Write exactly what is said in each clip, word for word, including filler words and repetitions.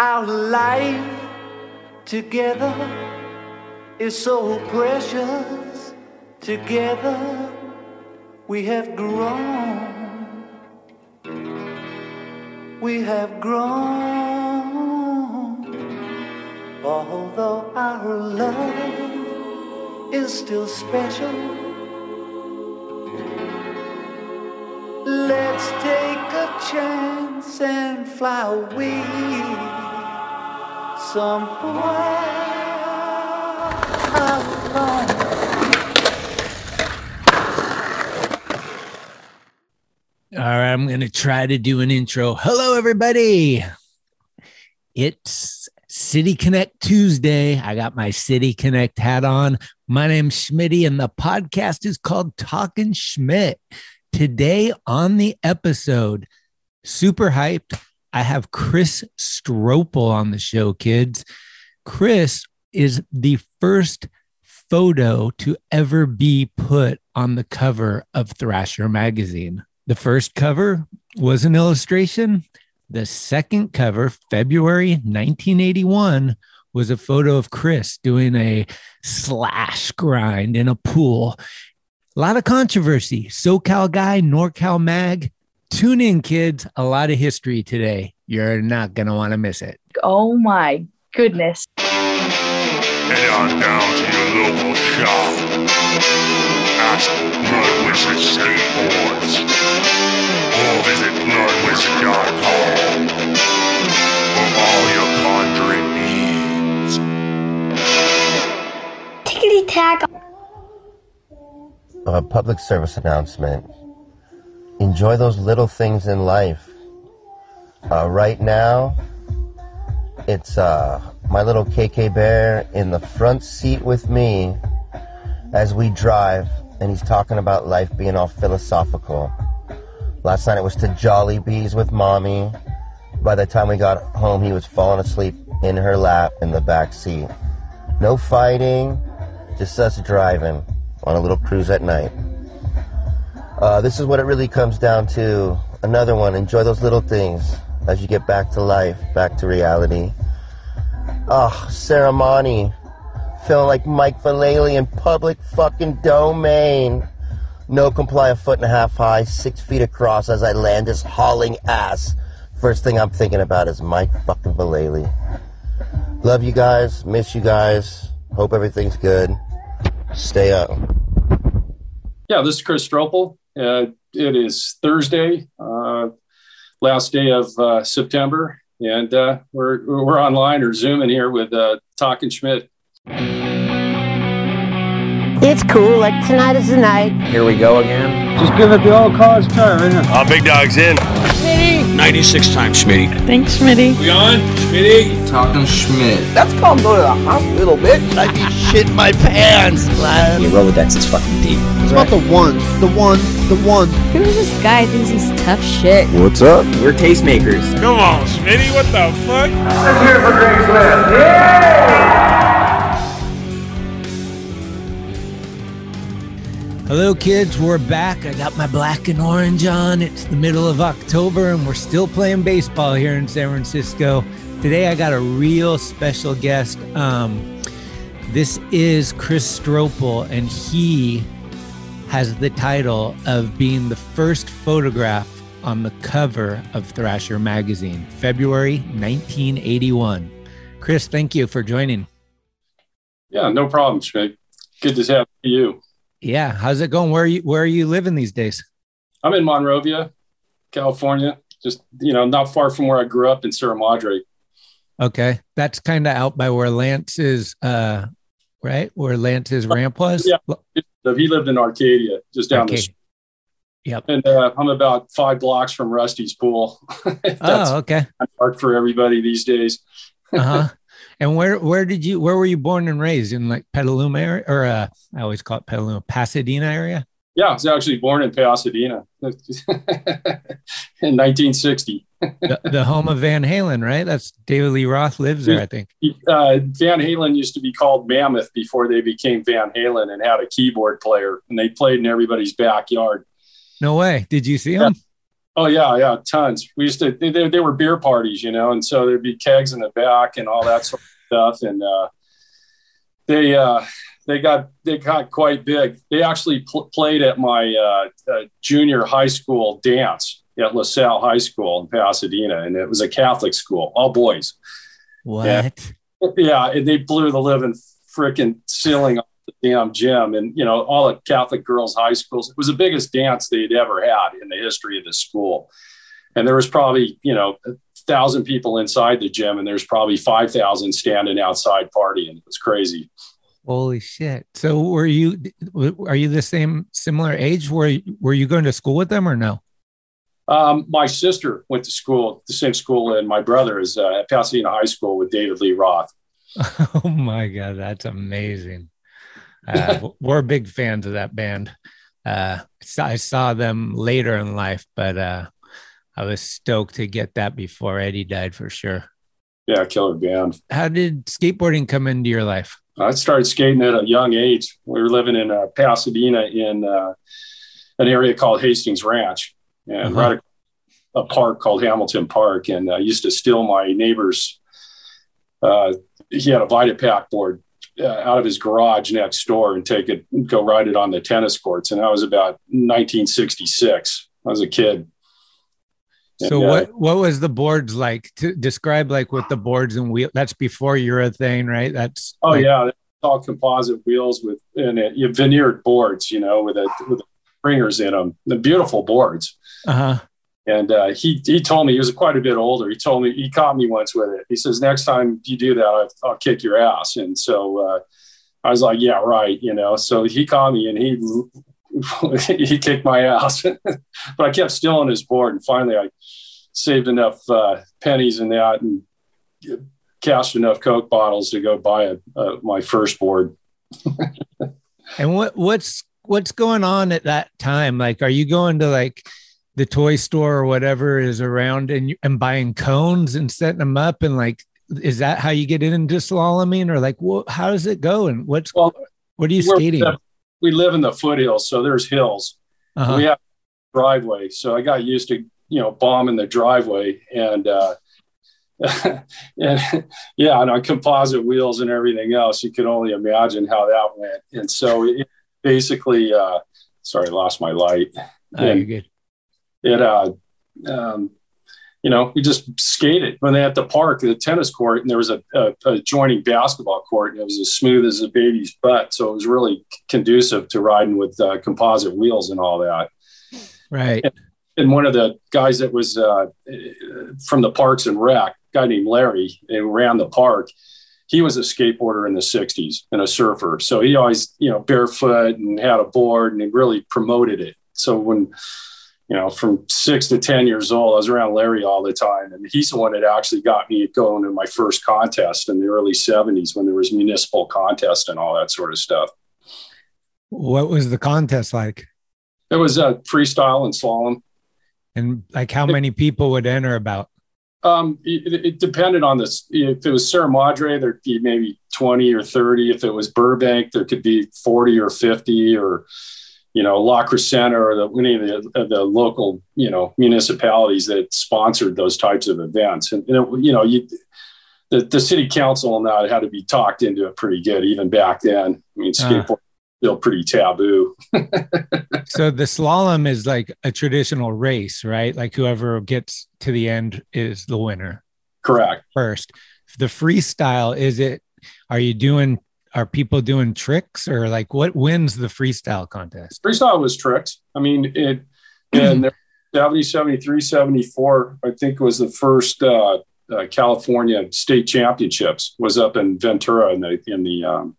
Our life together is so precious. Together we have grown. We have grown. Although our love is still special, let's take a chance and fly away somewhere alone. All right, I'm going to try to do an intro. Hello, everybody. It's City Connect Tuesday. I got my City Connect hat on. My name's Schmitty, and the podcast is called Talking Schmidt. Today on the episode, super hyped, I have Chris Stropel on the show, kids. Chris is the first photo to ever be put on the cover of Thrasher magazine. The first cover was an illustration. The second cover, February nineteen eighty-one, was a photo of Chris doing a slash grind in a pool. A lot of controversy. SoCal guy, NorCal mag. Tune in, kids. A lot of history today. You're not going to want to miss it. Oh, my goodness. Head on down to your local shop. Ask Blood Wizard Skateboards. Or visit blood wizard dot com for all your conjuring needs. Tickety tack. A public service announcement. Enjoy those little things in life. Uh, right now, it's uh, my little K K Bear in the front seat with me as we drive, and he's talking about life being all philosophical. Last night it was to Jolly Bees with Mommy. By the time we got home, he was falling asleep in her lap in the back seat. No fighting, just us driving on a little cruise at night. Uh, this is what it really comes down to. Another one, enjoy those little things as you get back to life, back to reality. Ah, oh, ceremony. Feeling like Mike Vallely in public fucking domain. No comply a foot and a half high, six feet across as I land this hauling ass. First thing I'm thinking about is Mike fucking Vallely. Love you guys, miss you guys. Hope everything's good. Stay up. Yeah, this is Chris Stropel. Uh, it is Thursday, uh, last day of uh, September, and uh, we're we're online or Zooming here with uh, Talking Schmidt. It's cool, like tonight is the night. Here we go again. Just give it the old college try right here. Uh, big dog's in. Schmitty. ninety-six times Schmitty. Thanks, Schmitty. We on? Schmitty? Talking Schmidt. That's called go to the hospital, bitch. I'd be shitting my pants. Your Rolodex is fucking deep. It's about the one, the one, the one. Who is this guy thinks he's tough shit? What's up? We're tastemakers. Come on, Schmitty, what the fuck? Let's hear it for Greg Smith. Yeah! Hello, kids. We're back. I got my black and orange on. It's the middle of October, and we're still playing baseball here in San Francisco. Today, I got a real special guest. Um, this is Chris Stropel, and he has the title of being the first photograph on the cover of Thrasher magazine, February nineteen eighty-one. Chris, thank you for joining. Yeah, no problem, Schmidt. Good to have you. Yeah, how's it going? Where are you where are you living these days? I'm in Monrovia, California. Just, you know, not far from where I grew up in Sierra Madre. Okay. That's kind of out by where Lance is, uh, right? Where Lance's ramp was? Yeah. He lived in Arcadia, just down okay. the street. Yep. And uh, I'm about five blocks from Rusty's pool. That's oh, okay. hard for everybody these days. uh-huh. And where where did you where were you born and raised? In like Petaluma area, or uh, I always call it Petaluma, Pasadena area? Yeah, I was actually born in Pasadena in nineteen sixty. the, the home of Van Halen, right? That's David Lee Roth lives there, I think. Uh, Van Halen used to be called Mammoth before they became Van Halen and had a keyboard player, and they played in everybody's backyard. No way. Did you see yeah. him? Oh yeah, yeah, tons. We used to. They, they were beer parties, you know, and so there'd be kegs in the back and all that sort of stuff. And uh, they uh, they got they got quite big. They actually pl- played at my uh, uh, junior high school dance at LaSalle High School in Pasadena, and it was a Catholic school, all boys. What? And, yeah, and they blew the living freaking ceiling off the damn gym, and you know, all the Catholic girls' high schools. It was the biggest dance they'd ever had in the history of the school, and there was probably you know a thousand people inside the gym, and there's probably five thousand standing outside partying. It was crazy. Holy shit! So were you? Are you the same similar age? Were Were you going to school with them or no? Um, my sister went to school, the same school, and my brother is uh, at Pasadena High School with David Lee Roth. Oh my God, that's amazing. Uh, we're big fans of that band. Uh, I saw them later in life, but uh, I was stoked to get that before Eddie died for sure. Yeah, killer band. How did skateboarding come into your life? I started skating at a young age. We were living in uh, Pasadena in uh, an area called Hastings Ranch, and uh-huh. right a, a park called Hamilton Park. And I used to steal my neighbor's. Uh, he had a Vitapack board uh, out of his garage next door and take it, go ride it on the tennis courts. And that was about nineteen sixty-six. I was a kid. So and, uh, what, what was the boards like? To describe like what the boards and wheel, that's before urethane, right? That's oh like, yeah. It's all composite wheels with, and it, you veneered boards, you know, with a, with springers in them, the beautiful boards. Uh-huh. And uh, he he told me, he was quite a bit older. He told me, he caught me once with it. He says, next time you do that, I'll, I'll kick your ass. And so uh, I was like, yeah, right. You know, so he caught me and he, he kicked my ass, but I kept stealing his board. And finally I saved enough uh, pennies in that and cashed enough Coke bottles to go buy a, uh, my first board. And what, what's, what's going on at that time? Like, are you going to like the toy store or whatever is around and you, and buying cones and setting them up? And like, is that how you get into slaloming, or like, what, how does it go? And what's, well, what are you skating? We live in the foothills, so there's hills. Uh-huh. We have a driveway. So I got used to, you know, bombing the driveway and, uh, and yeah, and on composite wheels and everything else, you can only imagine how that went. And so it basically, uh, sorry, I lost my light. Oh, you're good. It, uh, um, you know, we just skated when they at the park, the tennis court, and there was a, a, a adjoining basketball court, and it was as smooth as a baby's butt. So it was really conducive to riding with uh, composite wheels and all that. Right. And, and one of the guys that was uh, from the Parks and Rec, a guy named Larry, and ran the park. He was a skateboarder in the sixties and a surfer. So he always, you know, barefoot and had a board, and he really promoted it. So when, you know, from six to ten years old, I was around Larry all the time. And he's the one that actually got me going to my first contest in the early seventies when there was municipal contest and all that sort of stuff. What was the contest like? It was a uh, freestyle and slalom. And like how many people would enter about? Um, it, it depended on this. If it was Serra Madre, there'd be maybe twenty or thirty. If it was Burbank, there could be forty or fifty, or, you know, La Crescenta or the, any of the, the local, you know, municipalities that sponsored those types of events. And, and it, you know, you, the, the city council and that had to be talked into it pretty good, even back then. I mean, skateboard uh. still pretty taboo. So the slalom is like a traditional race, right? Like whoever gets to the end is the winner. Correct. First, the freestyle, is it, are you doing, are people doing tricks, or like what wins the freestyle contest? Freestyle was tricks. I mean, it, and seventy, seventy-three, seventy-four, I think was the first uh, uh, California state championships was up in Ventura in the, in the, um,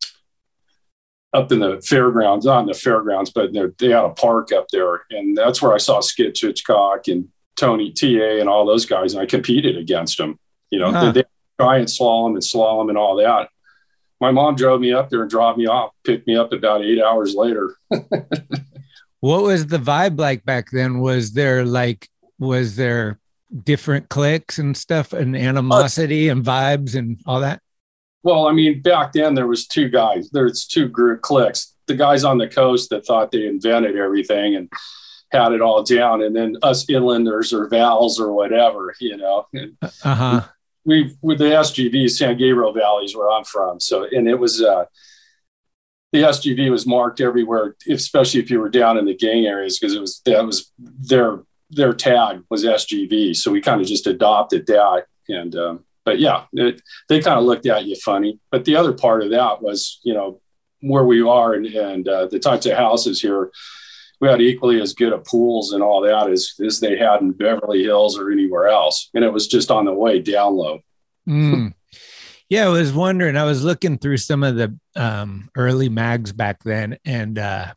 up in the fairgrounds, not in the fairgrounds, but they had a park up there. And that's where I saw Skid Hitchcock and Tony T A and all those guys. And I competed against them, you know, huh. they, they giant slalom and slalom and all that. My mom drove me up there and dropped me off, picked me up about eight hours later. What was the vibe like back then? Was there like, was there different cliques and stuff and animosity uh, and vibes and all that? Well, I mean, back then there was two guys. There's two group cliques. The guys on the coast that thought they invented everything, and had it all down. And then us inlanders or Vals or whatever, you know, uh-huh. we with the S G V, San Gabriel Valley is where I'm from. So, and it was, uh, the S G V was marked everywhere, especially if you were down in the gang areas, because it was, that was their, their tag was S G V. So we kind of just adopted that. And, um, but yeah, it, they kind of looked at you funny. But the other part of that was, you know, where we are and, and uh, the types of houses here, we had equally as good of pools and all that as, as they had in Beverly Hills or anywhere else. And it was just on the way down low. Mm. Yeah, I was wondering, I was looking through some of the um, early mags back then, and uh,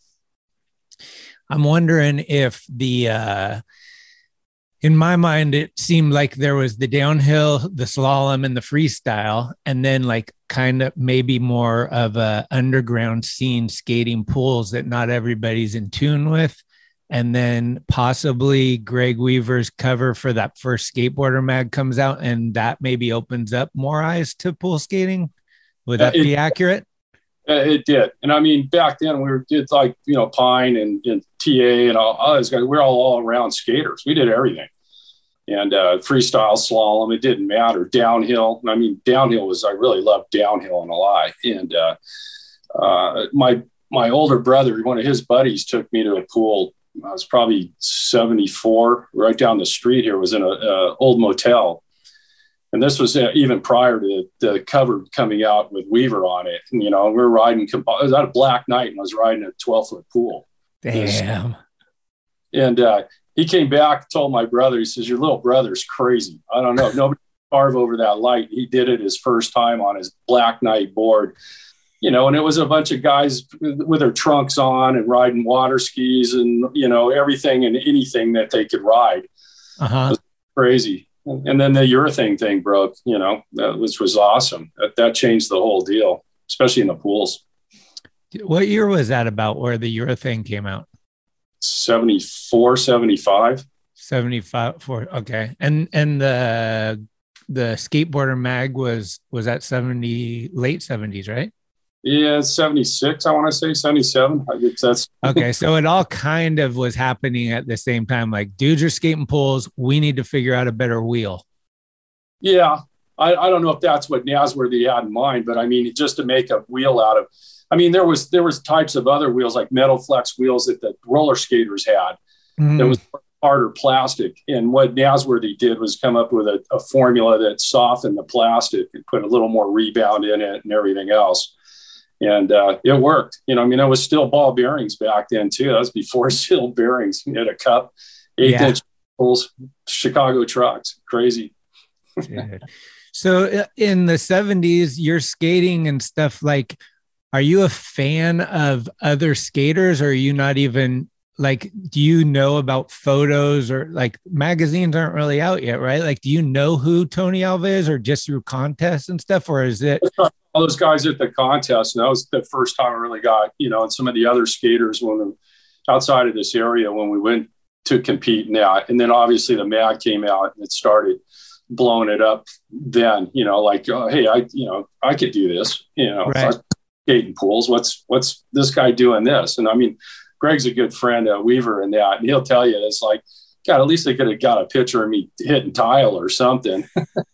I'm wondering if the, uh, in my mind, it seemed like there was the downhill, the slalom, and the freestyle, and then like kind of maybe more of a underground scene skating pools that not everybody's in tune with. And then possibly Greg Weaver's cover for that first Skateboarder mag comes out, and that maybe opens up more eyes to pool skating. Would that uh, it, be accurate? Uh, it did. And I mean, back then we were did like, you know, Pine and, and T A and all, all those guys. We're all all around skaters. We did everything. And uh, freestyle, slalom, it didn't matter. Downhill. I mean, downhill was, I really loved downhill and a lot. And uh, uh, my, my older brother, one of his buddies took me to a pool. I was probably seventy-four, right down the street here, was in a, a old motel. And this was uh, even prior to the cover coming out with Weaver on it. And, you know, we were riding, it was at a black night, and I was riding a twelve foot pool. Damn. And uh, he came back, told my brother, he says, your little brother's crazy. I don't know. Nobody carved over that light. He did it his first time on his black night board. You know, and it was a bunch of guys with their trunks on and riding water skis and, you know, everything and anything that they could ride. Uh-huh. It was crazy. And then the urethane thing broke, you know, that, which was awesome. That, that changed the whole deal, especially in the pools. What year was that about where the urethane came out? seventy-four, seventy-five. seventy-five. For, okay. And, and the, the Skateboarder mag was, was that seventy, late seventies, right? Yeah, seventy-six, I want to say seventy-seven. I guess that's okay. So it all kind of was happening at the same time. Like, dudes are skating pools. We need to figure out a better wheel. Yeah. I, I don't know if that's what Nasworthy had in mind, but I mean, just to make a wheel out of, I mean, there was, there was types of other wheels like metal flex wheels that the roller skaters had. Mm. That was harder plastic. And what Nasworthy did was come up with a, a formula that softened the plastic and put a little more rebound in it and everything else. And uh, it worked. You know, I mean, it was still ball bearings back then too. That was before sealed bearings. You had a cup, eight yeah. inch pulls, Chicago trucks. Crazy. So in the seventies, you're skating and stuff. Like, are you a fan of other skaters, or are you not even like, do you know about photos, or like magazines aren't really out yet, right? Like, do you know who Tony Alva is, or just through contests and stuff, or is it all those guys at the contest? And that was the first time I really got, you know, and some of the other skaters when we, outside of this area, when we went to compete in that. And then obviously the mag came out and it started blowing it up then, you know, like, uh, hey, I, you know, I could do this, you know, right. skating pools. What's, what's this guy doing this? And I mean, Greg's a good friend, uh, Weaver, and that, and he'll tell you, it's like, God, at least they could have got a picture of me hitting tile or something.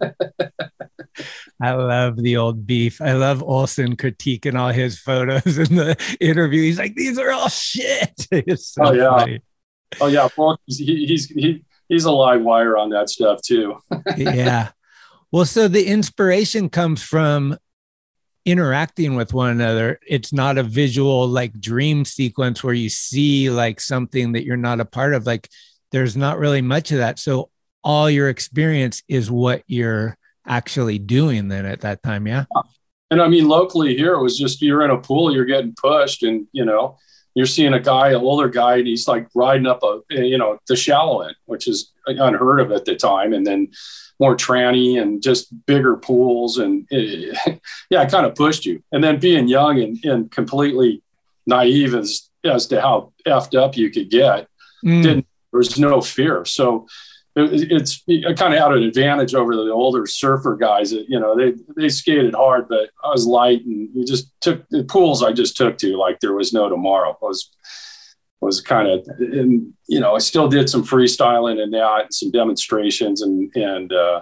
I love the old beef. I love Olsen critiquing all his photos in the interview. He's like, these are all shit. It's so oh yeah, funny. Oh yeah. Well, he's he's he, he's a live wire on that stuff too. Yeah. Well, so the inspiration comes from interacting with one another. It's not a visual like dream sequence where you see like something that you're not a part of. Like, there's not really much of that. So all your experience is what you're actually doing then at that time. Yeah. And I mean, locally here, it was just, you're in a pool, you're getting pushed, and, you know, you're seeing a guy, an older guy, and he's like riding up a, you know, the shallow end, which is unheard of at the time. And then more tranny and just bigger pools. And it, yeah, it kind of pushed you. And then being young and, and completely naive as, as to how effed up you could get, mm. didn't, there was no fear. So it, it's it kind of had an advantage over the older surfer guys that, you know, they, they skated hard, but I was light, and you just took the pools I just took to like there was no tomorrow. I was, was kind of, and, you know, I still did some freestyling and that, some demonstrations, and, and, uh,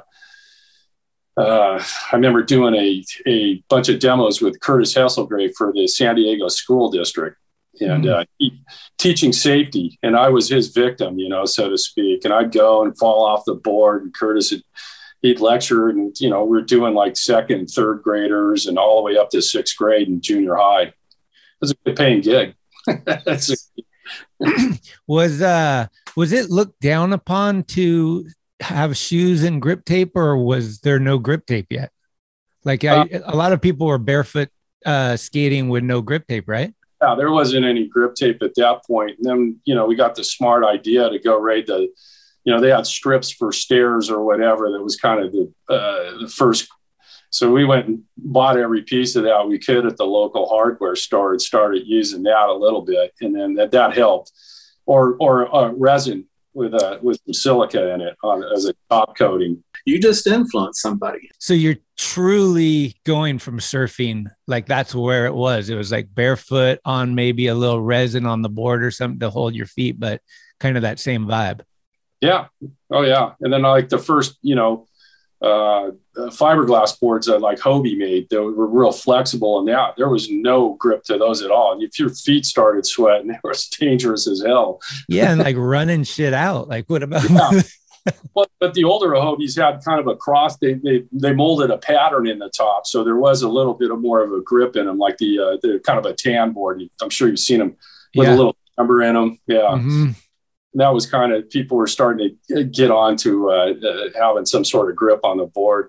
uh, I remember doing a, a bunch of demos with Curtis Hesselgrave for the San Diego School District, and, mm-hmm. uh, he, teaching safety. And I was his victim, you know, so to speak. And I'd go and fall off the board, and Curtis would, he'd lecture, and, you know, we we're doing like second and third graders and all the way up to sixth grade and junior high. It was a good paying gig. That's a- was, uh, was it looked down upon to have shoes and grip tape, or was there no grip tape yet? Like I, uh, a lot of people were barefoot uh, skating with no grip tape, right? Yeah, there wasn't any grip tape at that point. And then, you know, we got the smart idea to go raid the, you know, they had strips for stairs or whatever. That was kind of the, uh, the first. So we went and bought every piece of that we could at the local hardware store and started using that a little bit. And then that, that helped. Or, or uh, resin with uh, with some silica in it on, as a top coating. You just influenced somebody. So you're truly going from surfing, like that's where it was. It was like barefoot on maybe a little resin on the board or something to hold your feet, but kind of that same vibe. Yeah. Oh yeah. And then like the first, you know, uh, fiberglass boards that like Hobie made, they were real flexible, and that there was no grip to those at all. And if your feet started sweating, it was dangerous as hell. Yeah. And like running shit out. Like what about? Yeah. But, but the older Hobies had kind of a cross. They, they, they molded a pattern in the top. So there was a little bit of more of a grip in them, like the, uh, the kind of a tan board. I'm sure you've seen them with yeah. a little number in them. Yeah. Mm-hmm. That was kind of, people were starting to get on to uh, uh, having some sort of grip on the board.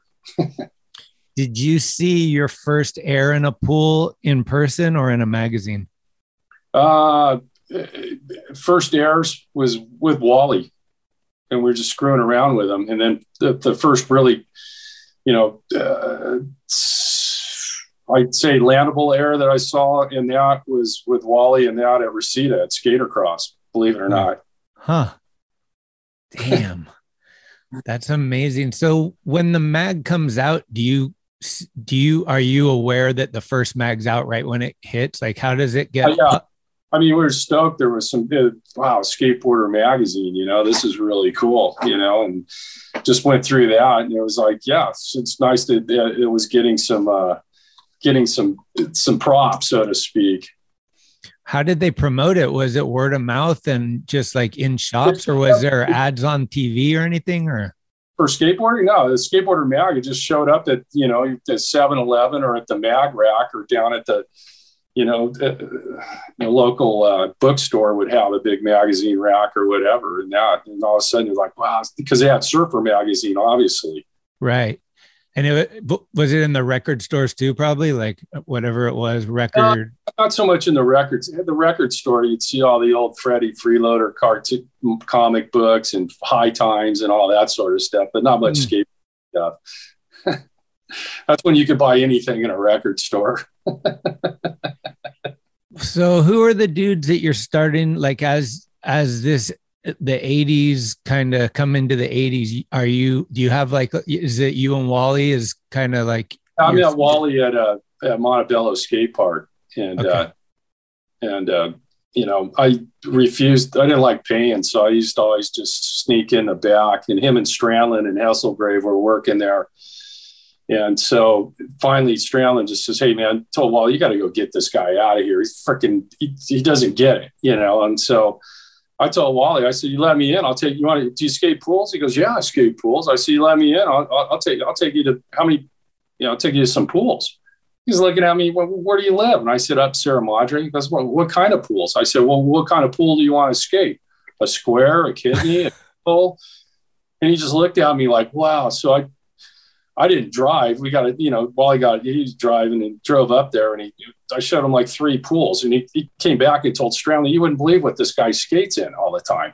Did you see your first air in a pool in person or in a magazine? Uh, first airs was with Wally, and we were just screwing around with him. And then the, the first really, you know, uh, I'd say landable air that I saw in that was with Wally and that at Reseda at Skatercross, believe it or not. Huh. Damn. That's amazing. So when the mag comes out, do you, do you, are you aware that the first mag's out right when it hits? Like, how does it get? Uh, yeah. I mean, we were stoked. There was some good, wow, Skateboarder magazine, you know, this is really cool, you know, and just went through that. And it was like, yeah, it's, it's nice that it was getting some, uh, getting some, some props, so to speak. How did they promote it? Was it word of mouth and just like in shops, or was there ads on T V or anything? Or for skateboarding? No, the Skateboarder mag, it just showed up at, you know, at seven eleven or at the mag rack or down at the, you know, the, the local uh, bookstore would have a big magazine rack or whatever. And that, and all of a sudden you're like, wow, because they had Surfer magazine, obviously. Right. And it was it in the record stores too, probably, like whatever it was, record. Uh, not so much in the records. At the record store, you'd see all the old Freddie Freeloader cartoon comic books and High Times and all that sort of stuff, but not much mm. skate stuff. That's when you could buy anything in a record store. So who are the dudes that you're starting, like as as this the eighties kind of come into the eighties? Are you, do you have like, is it you and Wally is kind of like? I met Wally at a at Montebello skate park, and okay. uh, and uh, you know, I refused. I didn't like paying, so I used to always just sneak in the back. And him and Strandland and Hesselgrave were working there, and so finally Strandland just says, "Hey man, told Wally, you got to go get this guy out of here. He's freaking, he, he doesn't get it, you know." And so I told Wally, I said, "You let me in, I'll take you on. Do you skate pools?" He goes, "Yeah, I skate pools." I said, "You let me in, I'll, I'll, I'll take, I'll take you to how many, you know, I'll take you to some pools." He's looking at me, well, "Where do you live?" And I said, "Up Sierra Madre." He goes, "Well, what kind of pools?" I said, "Well, what kind of pool do you want to skate? A square, a kidney, a pool?" And he just looked at me like, wow. So I, I didn't drive. We got to, you know, Wally got, he was driving and drove up there, and he, I showed him like three pools, and he, he came back and told Strandland, "You wouldn't believe what this guy skates in all the time."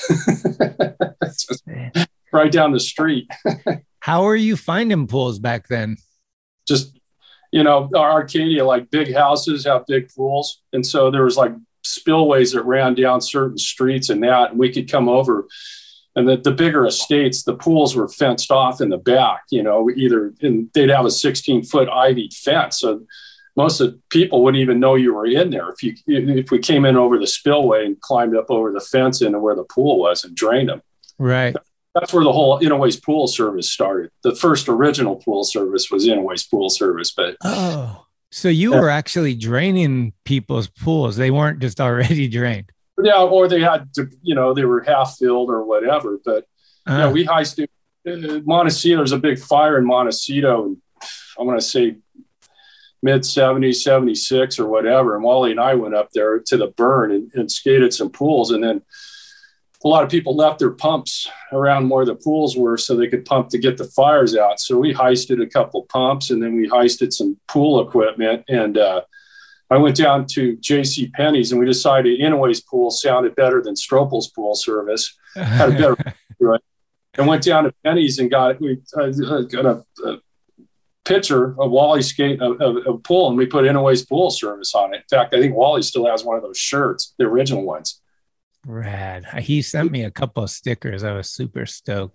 Just right down the street. How are you finding pools back then? Just, you know, our Arcadia, like big houses have big pools. And so there was like spillways that ran down certain streets and that, and we could come over. And the, the bigger estates, the pools were fenced off in the back, you know, either in, they'd have a sixteen foot ivy fence. So most of the people wouldn't even know you were in there. If you if we came in over the spillway and climbed up over the fence into where the pool was and drained them. Right. That's where the whole Innoways Pool Service started. The first original pool service was Innoways Pool Service. But oh, so you were actually draining people's pools. They weren't just already drained. Yeah, or they had to, you know, they were half filled or whatever. But uh, yeah, we heisted uh, Montecito. There's a big fire in Montecito, and I'm going to say mid seventies, seventy-six or whatever. And Wally and I went up there to the burn and, and skated some pools, and then a lot of people left their pumps around where the pools were so they could pump to get the fires out. So we heisted a couple pumps, and then we heisted some pool equipment. And uh, I went down to J C Penney's, and we decided Innoways Pool sounded better than Stropel's Pool Service. Had a better, right? And went down to Penney's and got we uh, got a, a picture of Wally skate a, a, a pool, and we put Innoways Pool Service on it. In fact, I think Wally still has one of those shirts, the original ones. Rad. He sent me a couple of stickers. I was super stoked.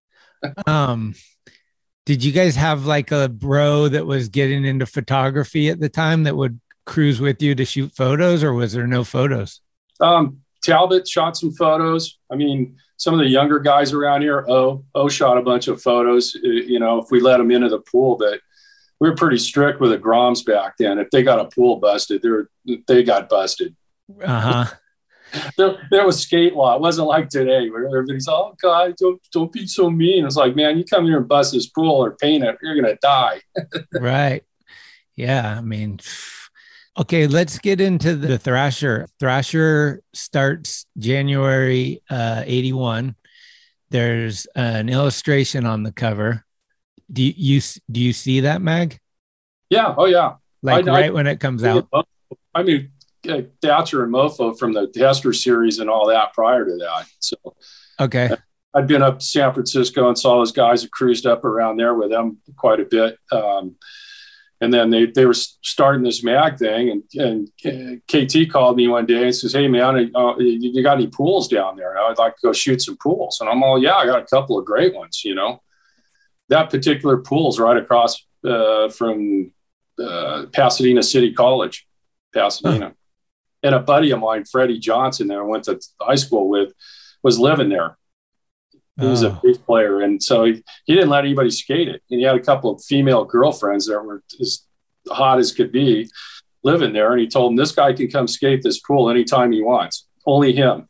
um, did you guys have like a bro that was getting into photography at the time that would cruise with you to shoot photos, or was there no photos? Um, Talbot shot some photos. I mean, some of the younger guys around here, oh, oh, shot a bunch of photos, you know, if we let them into the pool, but we were pretty strict with the Groms back then. If they got a pool busted, they were, they got busted. Uh-huh. There, there was skate law. It wasn't like today where everybody's, oh God, don't don't be so mean. It's like, man, you come here and bust this pool or paint it, you're gonna die. Right. Yeah. I mean, okay, let's get into the Thrasher. Thrasher starts January uh, eighty-one. There's an illustration on the cover. Do you, you do you see that, Mag? Yeah. Oh yeah. Like I, right I, when it comes out. I mean, Thatcher and Mofo from the Hester series and all that prior to that. So, okay. I'd been up to San Francisco and saw those guys who cruised up around there with them quite a bit. Um, and then they, they were starting this mag thing, and, and K T called me one day and says, hey man, uh, you got any pools down there? I'd like to go shoot some pools. And I'm all, yeah, I got a couple of great ones. You know, that particular pool's right across uh, from uh, Pasadena City College, Pasadena. Huh. And a buddy of mine, Freddie Johnson, that I went to high school with, was living there. He was oh. a bass player. And so he, he didn't let anybody skate it. And he had a couple of female girlfriends that were as hot as could be living there. And he told them, this guy can come skate this pool anytime he wants. Only him.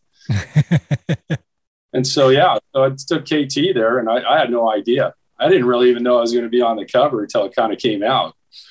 And so, yeah, so I took K T there, and I, I had no idea. I didn't really even know I was going to be on the cover until it kind of came out.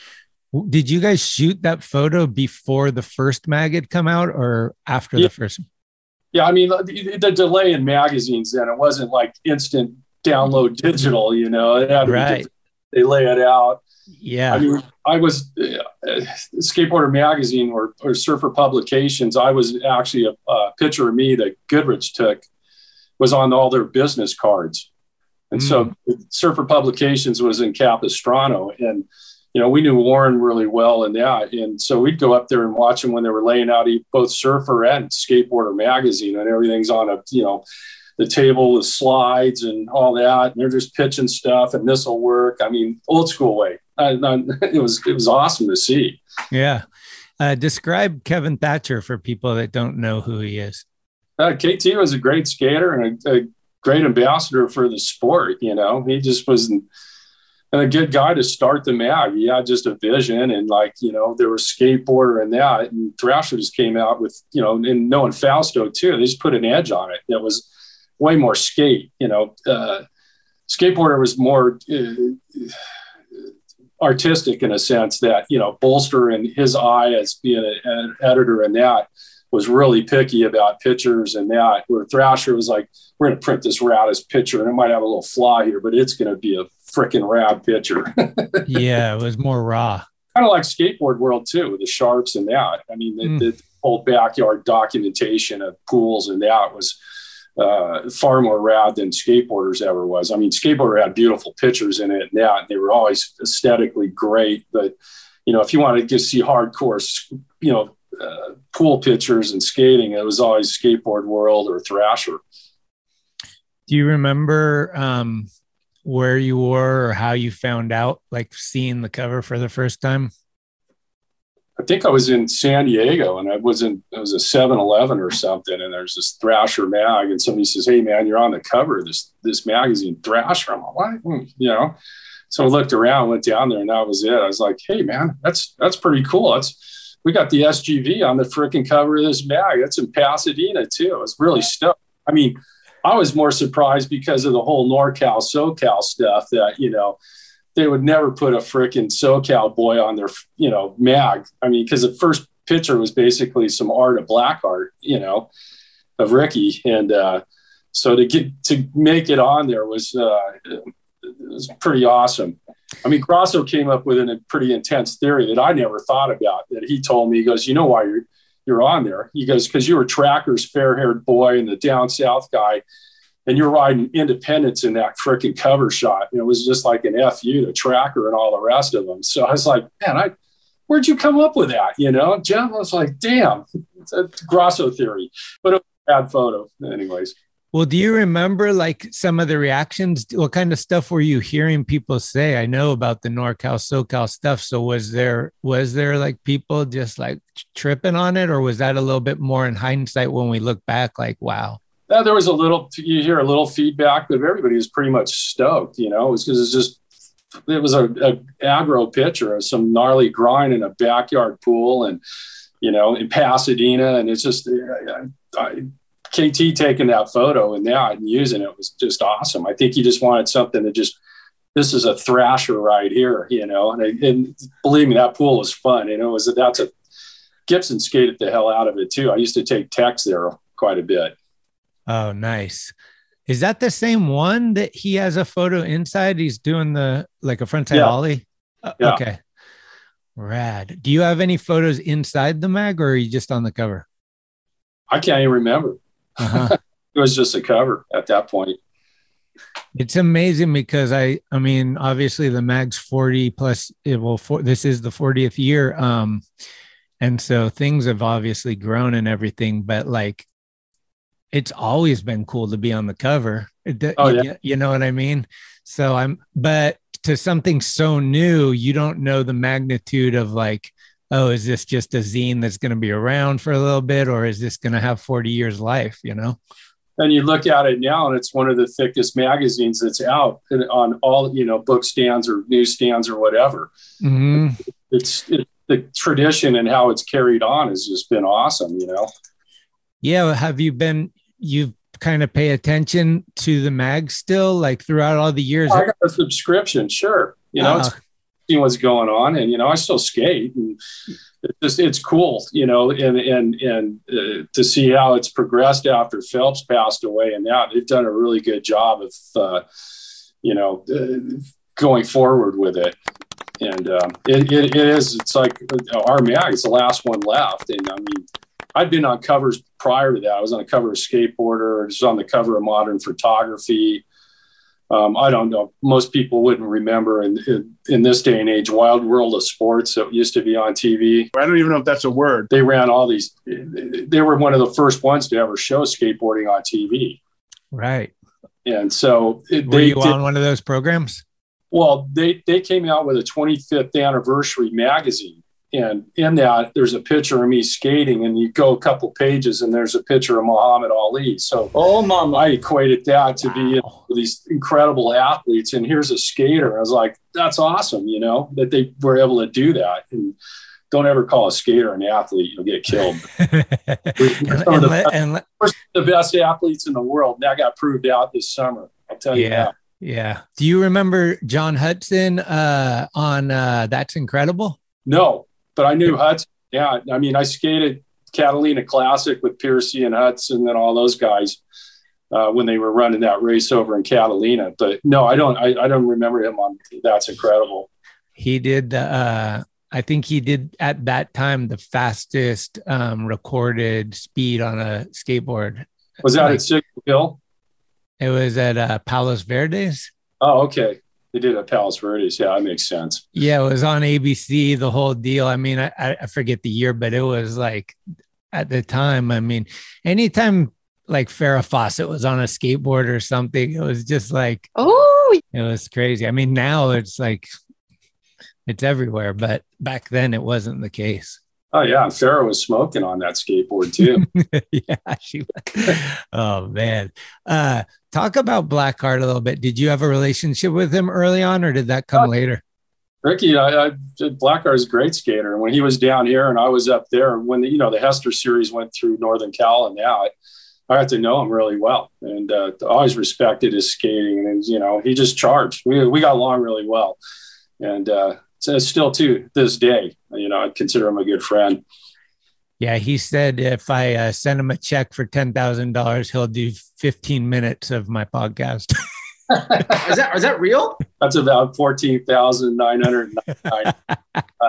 Did you guys shoot that photo before the first mag had come out, or after yeah. the first? Yeah, I mean, the, the delay in magazines then, it wasn't like instant download digital, you know. It had to right. They lay it out. Yeah. I mean, I was uh, Skateboarder Magazine or, or Surfer Publications. I was actually a, a picture of me that Goodrich took was on all their business cards. And mm. so Surfer Publications was in Capistrano, and you know, we knew Warren really well in that. And so we'd go up there and watch them when they were laying out both Surfer and Skateboarder Magazine, and everything's on a, you know, the table with slides and all that. And they're just pitching stuff, and this will work. I mean, old school way. I, I, it was, it was awesome to see. Yeah. Uh, describe Kevin Thatcher for people that don't know who he is. Uh, K T was a great skater and a, a great ambassador for the sport. You know, he just was and a good guy to start the mag. He had just a vision, and like, you know, there was Skateboarder and that, and Thrasher just came out with, you know, and knowing Fausto too, they just put an edge on it. It was way more skate, you know, uh, Skateboarder was more uh, artistic in a sense that, you know, Bolster and his eye as being a, an editor and that was really picky about pictures and that, where Thrasher was like, we're going to print this raddest picture, and it might have a little flaw here, but it's going to be a freaking rad picture. Yeah, it was more raw. Kind of like Skateboard World too, with the sharps and that. I mean, the, mm. the whole backyard documentation of pools and that was uh, far more rad than Skateboarders ever was. I mean, Skateboarder had beautiful pictures in it and that, and they were always aesthetically great. But, you know, if you wanted to just see hardcore, you know, uh, pool pictures and skating, it was always Skateboard World or Thrasher. Do you remember um, where you were or how you found out, like seeing the cover for the first time? I think I was in San Diego, and I was in, it was a seven eleven or something. And there's this Thrasher mag, and somebody says, "Hey man, you're on the cover of this, this magazine, Thrasher." I'm like, "What?" You know? So I looked around, went down there, and that was it. I was like, "Hey man, that's, that's pretty cool. That's, we got the S G V on the freaking cover of this mag. That's in Pasadena too." I was really stoked. I mean, I was more surprised because of the whole NorCal, SoCal stuff that, you know, they would never put a freaking SoCal boy on their, you know, mag. I mean, because the first picture was basically some art of black art, you know, of Ricky. And uh, so to get, to make it on there was, uh, it was pretty awesome. I mean, Grasso came up with a pretty intense theory that I never thought about, that he told me. He goes, "You know why you're, you're on there?" He goes, "Because you were Tracker's fair-haired boy and the down south guy, and you're riding Independence in that freaking cover shot." And it was just like an F you to Tracker and all the rest of them. So I was like, man, I, where'd you come up with that? You know, Jeff was like, damn, it's a Grasso theory, but it was a bad photo anyways. Well, do you remember like some of the reactions? What kind of stuff were you hearing people say? I know about the NorCal, SoCal stuff. So was there, was there like people just like tripping on it, or was that a little bit more in hindsight when we look back, like, wow? Uh, there was a little, you hear a little feedback, but everybody was pretty much stoked, you know. It was because it's just, it was a, a aggro picture of some gnarly grind in a backyard pool, and, you know, in Pasadena. And it's just, I, I, K T taking that photo and that and using it was just awesome. I think he just wanted something to just, this is a Thrasher right here, you know. And, I, and believe me, that pool was fun. You know, it was, that's a, Gibson skated the hell out of it too. I used to take Tex there quite a bit. Oh, nice. Is that the same one that he has a photo inside? He's doing the, like a frontside yeah. ollie? Uh, yeah. Okay. Rad. Do you have any photos inside the mag, or are you just on the cover? I can't even remember. Uh-huh. It was just a cover at that point. It's amazing because I, I mean, obviously the mag's forty plus, it will, for, this is the fortieth year. Um, and so things have obviously grown and everything, but like, it's always been cool to be on the cover. It, oh, you, yeah. you know what I mean? So I'm, but to something so new, you don't know the magnitude of like, oh, is this just a zine that's going to be around for a little bit, or is this going to have forty years life, you know? And you look at it now, and it's one of the thickest magazines that's out on all, you know, book stands or newsstands or whatever. Mm-hmm. It's it, the tradition and how it's carried on has just been awesome, you know? Yeah. Have you been, you've kind of pay attention to the mag still, like throughout all the years? I got a subscription. Sure. You know, uh, it's seeing what's going on, and, you know, I still skate, and it's just, it's cool, you know, and, and, and uh, to see how it's progressed after Phelps passed away, and now they've done a really good job of, uh, you know, uh, going forward with it. And um, it, it, it is, it's like our mag, it's the last one left. And I mean, I'd been on covers prior to that. I was on the cover of Skateboarder, I was on the cover of Modern Photography. Um, I don't know. Most people wouldn't remember in, in in this day and age, Wild World of Sports that used to be on T V. I don't even know if that's a word. They ran all these. They were one of the first ones to ever show skateboarding on T V. Right. And so it, were they you did, on one of those programs? Well, they they came out with a twenty-fifth anniversary magazine. And in that, there's a picture of me skating, and you go a couple pages, and there's a picture of Muhammad Ali. So, oh, mama, I equated that to wow. be with these incredible athletes. And here's a skater. I was like, that's awesome, you know, that they were able to do that. And don't ever call a skater an athlete; you'll get killed. and, and, the, let, and let, the best athletes in the world. That got proved out this summer. I'll tell you yeah, that. Yeah. Do you remember John Hudson uh, on uh, That's Incredible? No. But I knew Hudson. Yeah, I mean, I skated Catalina Classic with Piercy and Hudson and all those guys uh, when they were running that race over in Catalina. But no, I don't. I, I don't remember him on That's Incredible. He did. Uh, I think he did at that time the fastest um, recorded speed on a skateboard. Was that like, at Signal Hill? It was at uh, Palos Verdes. Oh, okay. They did at Palos Verdes. Yeah, that makes sense. Yeah, it was on A B C, the whole deal. I mean, I, I forget the year, but it was like at the time, I mean, anytime like Farrah Fawcett was on a skateboard or something, it was just like, oh, it was crazy. I mean, now it's like, it's everywhere, but back then it wasn't the case. Oh yeah, Farrah was smoking on that skateboard too. Yeah, she was. Oh man. Uh, talk about Blackheart a little bit. Did you have a relationship with him early on, or did that come uh, later? Ricky, I, I Blackheart is a great skater. And when he was down here and I was up there, when the, you know, the Hester series went through Northern Cal and now I, I got to know him really well, and uh, always respected his skating. And, you know, he just charged. We, we got along really well. And, uh, so still to this day, you know, I consider him a good friend. Yeah, he said if I uh, send him a check for ten thousand dollars, he'll do fifteen minutes of my podcast. is that is that real? That's about fourteen thousand nine hundred ninety-nine. uh,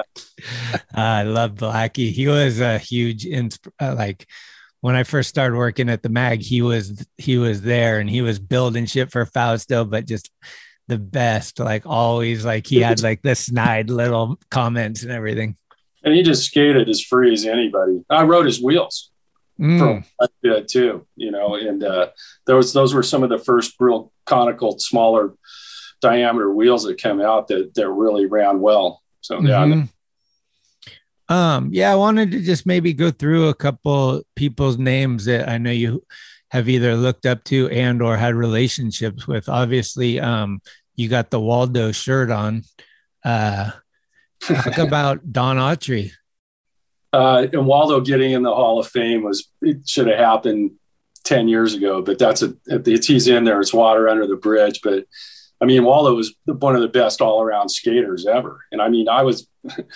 I love Blackie. He was a huge, insp- uh, like when I first started working at the mag, he was he was there and he was building shit for Fausto, but just the best, like always, like he had like the snide little comments and everything. And he just skated as free as anybody. I rode his wheels mm. from a bit too, you know, and uh, those those were some of the first real conical, smaller diameter wheels that came out that that really ran well. So yeah. Mm-hmm. Um, yeah, I wanted to just maybe go through a couple people's names that I know you have either looked up to and or had relationships with. Obviously, um, you got the Waldo shirt on. Uh, talk about Don Autry. Uh, and Waldo getting in the Hall of Fame was, it should have happened ten years ago, but that's a, it's, he's in there. It's water under the bridge. But I mean, Waldo was one of the best all around skaters ever. And I mean, I was,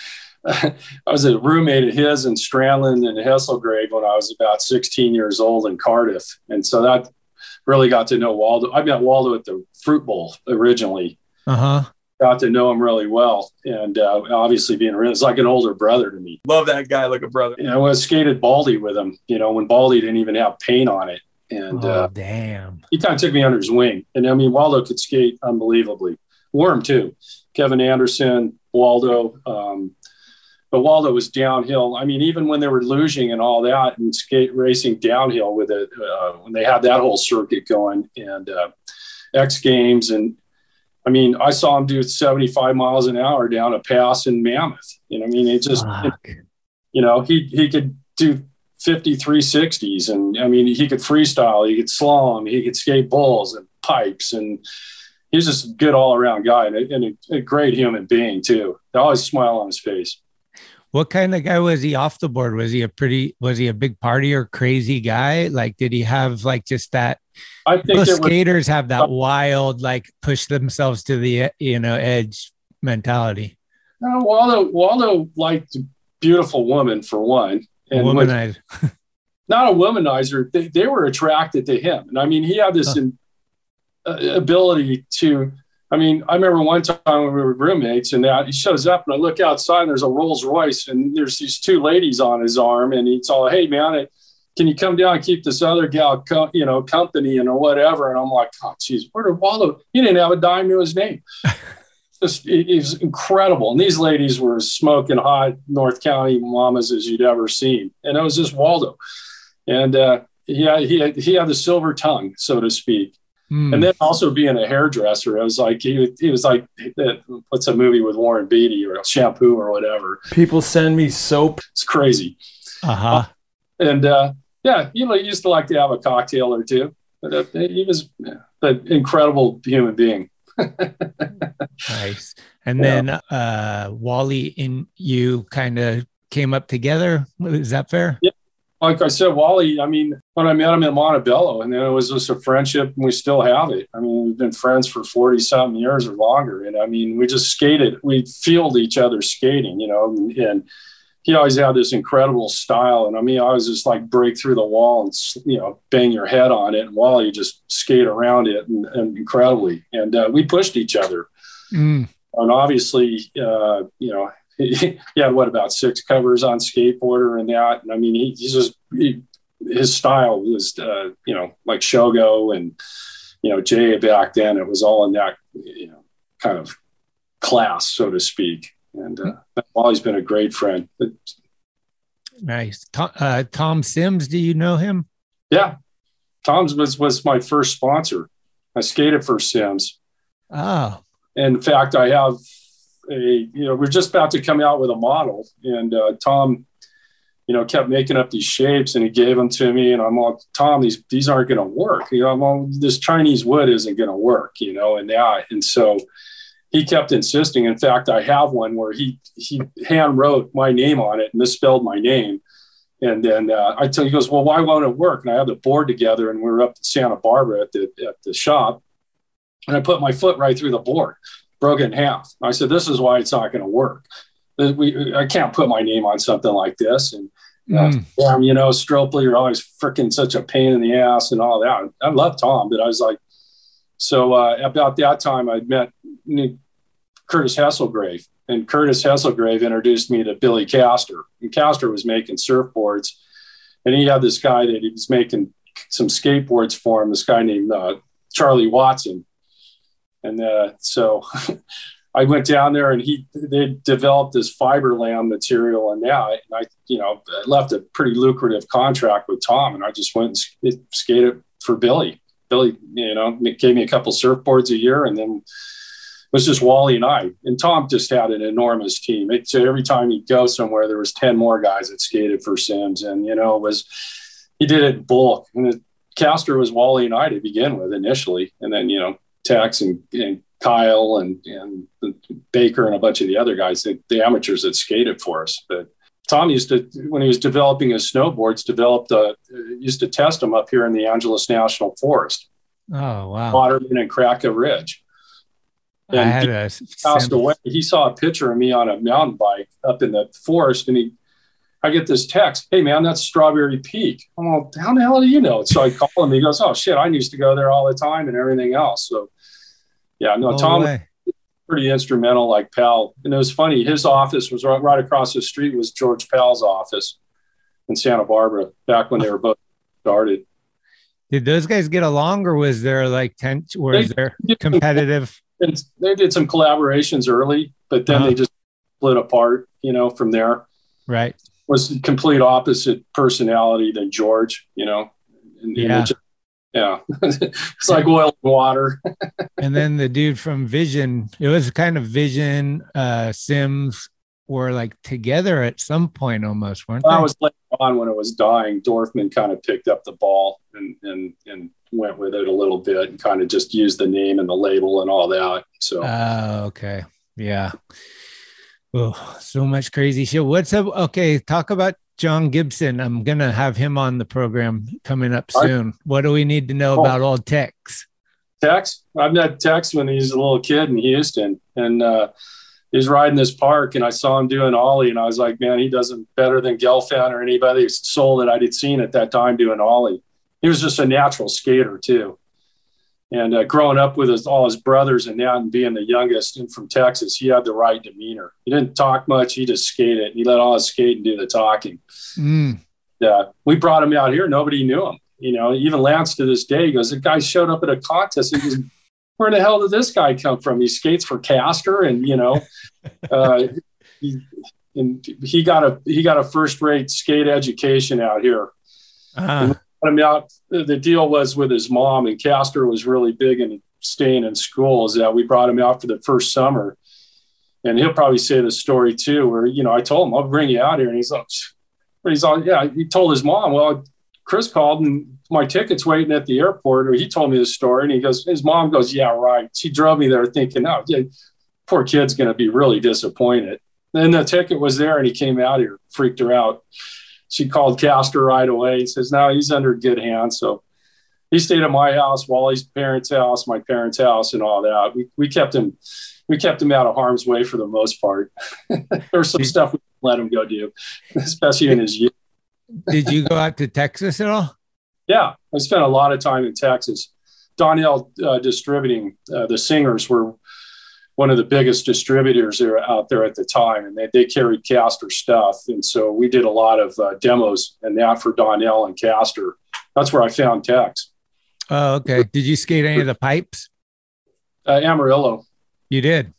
I was a roommate of his in Strandland and Hesselgrave when I was about sixteen years old in Cardiff. And so that really got to know Waldo. I met Waldo at the Fruit Bowl originally. Uh-huh. Got to know him really well. And uh, obviously being it's like an older brother to me. Love that guy like a brother. You know, I skated Baldy with him, you know, when Baldy didn't even have paint on it. And oh, uh, damn. He kind of took me under his wing. And I mean, Waldo could skate unbelievably. Worm too. Kevin Anderson, Waldo, um, but Waldo was downhill. I mean, even when they were luging and all that and skate racing downhill with it, uh, when they had that whole circuit going and uh, X Games. And I mean, I saw him do seventy-five miles an hour down a pass in Mammoth. You know, I mean, it just, it, you know, he, he could do fifty-three sixties. And I mean, he could freestyle, he could slalom, he could skate bulls and pipes. And he's just a good all around guy and, a, and a, a great human being too. They always smile on his face. What kind of guy was he off the board? Was he a pretty, was he a big partier, crazy guy? Like, did he have like just that? I think most was, skaters have that wild, like push themselves to the, you know, edge mentality. No, Waldo, Waldo liked a beautiful woman for one. And womanizer. With, not a womanizer. They, they were attracted to him. And I mean, he had this huh. in, uh, ability to, I mean, I remember one time when we were roommates and that he shows up and I look outside and there's a Rolls Royce and there's these two ladies on his arm and he's all, hey man, I, can you come down and keep this other gal, co- you know, company and or whatever? And I'm like, oh, geez, where did Waldo? He didn't have a dime to his name. Just, he was incredible. And these ladies were smoking hot North County mamas as you'd ever seen. And it was just Waldo. And uh, he, had, he, had, he had the silver tongue, so to speak. Mm. And then also being a hairdresser, I was like, he, he was like, what's a movie with Warren Beatty or Shampoo or whatever. People send me soap. It's crazy. Uh-huh. And uh, yeah, you know, he used to like to have a cocktail or two. But uh, he was an incredible human being. Nice. And yeah. then uh, Wally and you kind of came up together. Is that fair? Yeah. Like I said, Wally, I mean, when I met him in Montebello, and then it was just a friendship, and we still have it. I mean, we've been friends for forty-something years or longer. And I mean, we just skated. We fielded each other skating, you know, and, and he always had this incredible style. And I mean, I was just like break through the wall and, you know, bang your head on it. And Wally just skate around it and, and incredibly. And uh, we pushed each other. Mm. And obviously, uh, you know, he had what about six covers on Skateboarder and that. And I mean, he, he's just, he, his style was, uh, you know, like Shogo and, you know, Jay back then. It was all in that, you know, kind of class, so to speak. And uh, Wally's been a great friend. Nice. Tom, uh, Tom Sims, do you know him? Yeah. Tom's was, was my first sponsor. I skated for Sims. Oh. And in fact, I have a, you know, we're just about to come out with a model, and uh, Tom you know, kept making up these shapes, and he gave them to me. And I'm all, Tom, these these aren't going to work. You know, I'm all, this Chinese wood isn't going to work. You know, and yeah, and so he kept insisting. In fact, I have one where he he hand wrote my name on it and misspelled my name. And then uh, I tell he goes, well, why won't it work? And I had the board together, and we were up in Santa Barbara at the at the shop, and I put my foot right through the board, broke it in half. I said, this is why it's not going to work. We, I can't put my name on something like this. And mm. uh, you know, Stropel, you're always freaking such a pain in the ass and all that. I love Tom, but I was like, so uh, about that time I met Curtis Hesselgrave. And Curtis Hesselgrave introduced me to Billy Castor. And Castor was making surfboards. And he had this guy that he was making some skateboards for him, this guy named uh, Charlie Watson. And uh, so I went down there, and he they developed this fiber lamb material. And yeah, and I, you know, I left a pretty lucrative contract with Tom, and I just went and skated for Billy. Billy, you know, gave me a couple surfboards a year, and then it was just Wally and I. And Tom just had an enormous team. It, so every time he'd go somewhere, there was ten more guys that skated for Sims. And, you know, it was, he did it in bulk. And the Castor was Wally and I to begin with initially. And then, you know, Tex and, and Kyle and, and Baker and a bunch of the other guys, the, the amateurs that skated for us. But Tom used to, when he was developing his snowboards, developed, uh, used to test them up here in the Angeles National Forest. Oh, wow. Waterman and Kraka Ridge. And I had he a passed sim- away. He saw a picture of me on a mountain bike up in the forest, and he, I get this text, hey man, that's Strawberry Peak. I'm like, how the hell do you know? So I call him. He goes, oh shit, I used to go there all the time and everything else. So yeah, no, No Tom way. was pretty instrumental, like Pal. And it was funny. His office was right, right across the street was George Pal's office in Santa Barbara back when they were both started. Did those guys get along, or was there like tent? Was They- there competitive? And they did some collaborations early, but then Uh-huh. they just split apart, you know, from there. Right. Was complete opposite personality than George, you know. And, and Yeah. it just, yeah. It's like oil and water. And then the dude from Vision, it was kind of Vision, uh, Sims were like together at some point almost, weren't they? I was later on when it was dying. Dorfman kind of picked up the ball and and and went with it a little bit and kind of just used the name and the label and all that. So Oh, okay. Yeah. Oh, so much crazy shit. What's up? Okay, talk about John Gibson. I'm gonna have him on the program coming up soon. What do we need to know Oh. about old Tex? Tex, I've met Tex when he was a little kid in Houston, and uh, he was riding this park, and I saw him doing ollie, and I was like, man, he does it better than Gelfand or anybody soul that I'd seen at that time doing ollie. He was just a natural skater too. And uh, growing up with his, all his brothers and now being the youngest and from Texas, he had the right demeanor. He didn't talk much. He just skated. He let all his skating do the talking. Mm. Yeah, we brought him out here. Nobody knew him. You know, even Lance to this day, he goes, the guy showed up at a contest. He goes, where the hell did this guy come from? He skates for Castor, and you know, uh, he, and he got a he got a first rate skate education out here. Uh-huh. I mean, out, the deal was with his mom, and Castor was really big in staying in school. Is that we brought him out for the first summer, and he'll probably say the story too. Where you know, I told him I'll bring you out here, and he's like, he's all yeah. He told his mom, well, Chris called and my ticket's waiting at the airport, or he told me the story, and he goes, his mom goes, yeah, right. She drove me there thinking, oh, yeah, poor kid's going to be really disappointed. And the ticket was there, and he came out here, freaked her out. She called Castor right away. He says, no, he's under good hands. So he stayed at my house, Wally's parents' house, my parents' house, and all that. We we kept him, we kept him out of harm's way for the most part. There's some stuff we let him go do, especially in his youth. Did you go out to Texas at all? Yeah, I spent a lot of time in Texas. Donnell uh, Distributing, uh, the Singers were one of the biggest distributors there out there at the time, and they, they carried Castor stuff. And so we did a lot of uh, demos and that for Donnell and Castor. That's where I found Tex. Oh, okay. Did you skate any of the pipes? Uh, Amarillo. You did?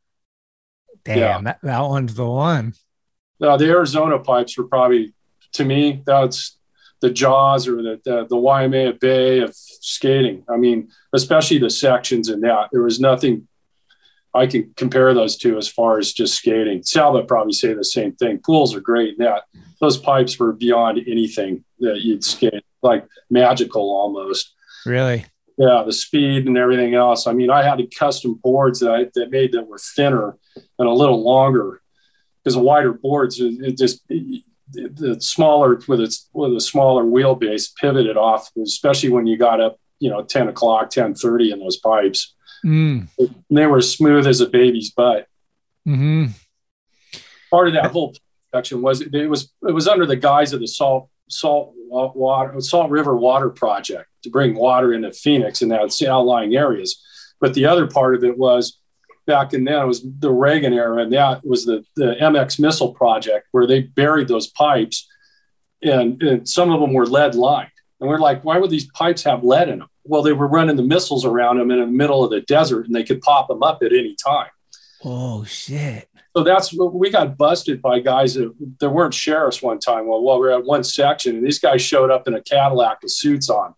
Damn, Yeah. that, that one's the one. Uh, the Arizona pipes were probably, to me, that's the Jaws or the, the, the Waimea Bay of skating. I mean, especially the sections in that. There was nothing I can compare those two as far as just skating. Sal would probably say the same thing. Pools are great. Yeah, those pipes were beyond anything that you'd skate, like magical almost. Really? Yeah, the speed and everything else. I mean, I had custom boards that I that made that were thinner and a little longer, because the wider boards, it, it just it, the smaller with its with a smaller wheelbase pivoted off, especially when you got up, you know, ten o'clock, ten thirty in those pipes. Mm. They were smooth as a baby's butt. Mm-hmm. Part of that whole section was it was it was under the guise of the salt salt water Salt River Water Project to bring water into Phoenix and that's outlying areas. But the other part of it was back in then it was the Reagan era, and that was the the M X missile project where they buried those pipes, and, and some of them were lead lined. And we're like, why would these pipes have lead in them? Well, they were running the missiles around them in the middle of the desert, and they could pop them up at any time. Oh, shit. So that's what we got busted by guys that there weren't sheriffs one time. Well, well, we were at one section, and these guys showed up in a Cadillac with suits on.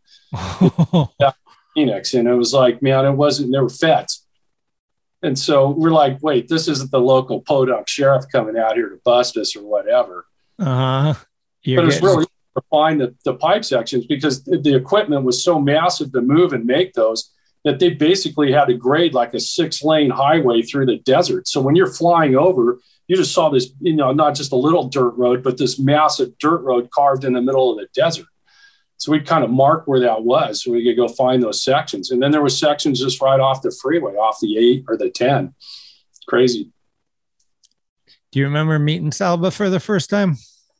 Phoenix. And it was like, man, it wasn't, they were feds. And so we're like, wait, this isn't the local podunk sheriff coming out here to bust us or whatever. Uh-huh. But it was really to find the, the pipe sections because the, the equipment was so massive to move and make those that they basically had to grade like a six lane highway through the desert. So when you're flying over, you just saw this, you know, not just a little dirt road, but this massive dirt road carved in the middle of the desert. So we'd kind of mark where that was so we could go find those sections. And then there were sections just right off the freeway, off the eight or the ten. Crazy. Do you remember meeting Salba for the first time?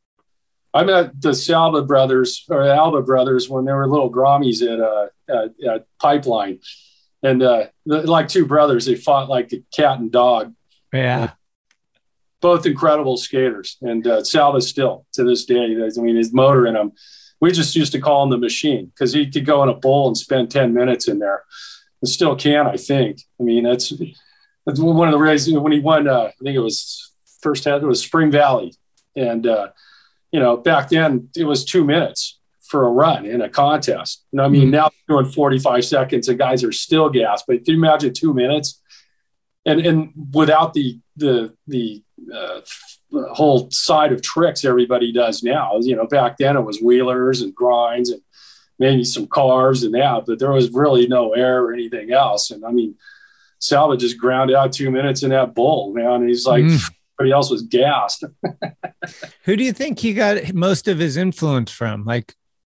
I met the Salba brothers or Alba brothers when they were little Grammies at, uh, at, at Pipeline. And uh, like two brothers, they fought like a cat and dog. Yeah. And both incredible skaters. And uh, Salva still to this day, I mean, his motor in him, we just used to call him the machine because he could go in a bowl and spend ten minutes in there. And still can, I think. I mean, that's, that's one of the reasons when he won, uh, I think it was first head, it was Spring Valley. And, uh, you know, back then it was two minutes for a run in a contest. And I mean, mm-hmm. now doing forty-five seconds and guys are still gassed, but can you imagine two minutes? And, and without the, the, the, uh, whole side of tricks everybody does now, you know, back then it was wheelers and grinds and maybe some carves and that, but there was really no air or anything else. And I mean, Salva just ground out two minutes in that bowl, man. And he's like, mm. everybody else was gassed. Who do you think he got most of his influence from? Like,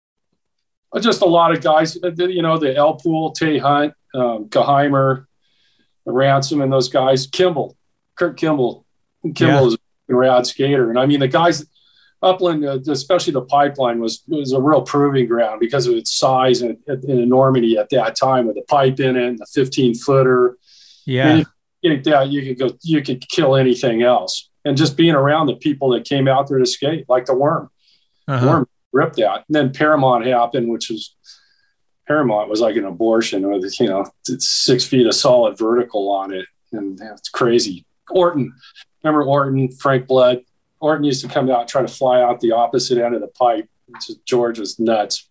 just a lot of guys, you know, the El Pool, Tay Hunt, um, Geheimer, Ransom, and those guys. Kimball, Kurt Kimball. Kimball yeah. is a rad skater. And I mean, the guys, Upland, uh, especially the Pipeline, was was a real proving ground because of its size and, and enormity at that time with the pipe in it and the fifteen footer. Yeah. And you think that you could go, you could kill anything else. And just being around the people that came out there to skate, like the Worm. Uh-huh. Worm ripped that. And then Paramount happened, which was, Paramount was like an abortion with, you know, it's six feet of solid vertical on it. And it's crazy. Orton. Remember Orton, Frank Blood? Orton used to come out and try to fly out the opposite end of the pipe. Just, George was nuts.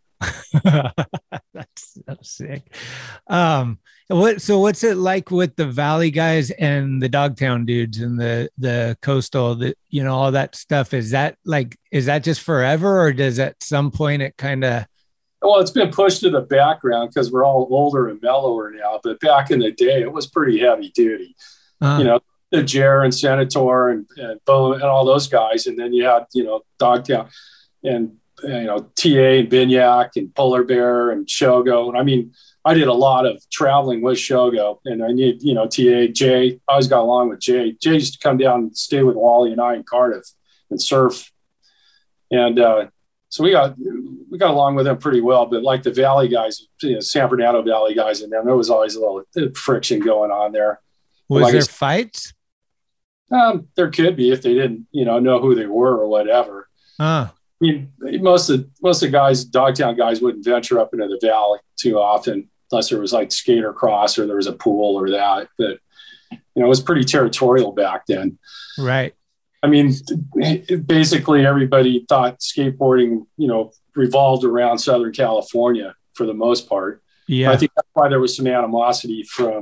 That's so sick. Um, what? So what's it like with the Valley guys and the Dogtown dudes and the the coastal? The, you know, all that stuff. Is that like? Is that just forever, or does at some point it kind of? Well, it's been pushed to the background because we're all older and mellower now. But back in the day, it was pretty heavy duty. Uh-huh. You know. The Jer and Senator and, and Bone and all those guys. And then you had, you know, Dogtown and, you know, T A and Binyak and Polar Bear and Shogo. And I mean, I did a lot of traveling with Shogo and I need, you know, T A, Jay. I always got along with Jay. Jay used to come down and stay with Wally and I in Cardiff and surf. And uh, so we got, we got along with them pretty well, but like the Valley guys, you know, San Bernardino Valley guys, and them, there was always a little friction going on there. Was like there fights? Um, there could be if they didn't, you know, know who they were or whatever. Uh. I mean, most of most of the guys, Dogtown guys, wouldn't venture up into the valley too often unless there was like skater cross or there was a pool or that. But you know, it was pretty territorial back then. Right. I mean, basically everybody thought skateboarding, you know, revolved around Southern California for the most part. Yeah. I think that's why there was some animosity from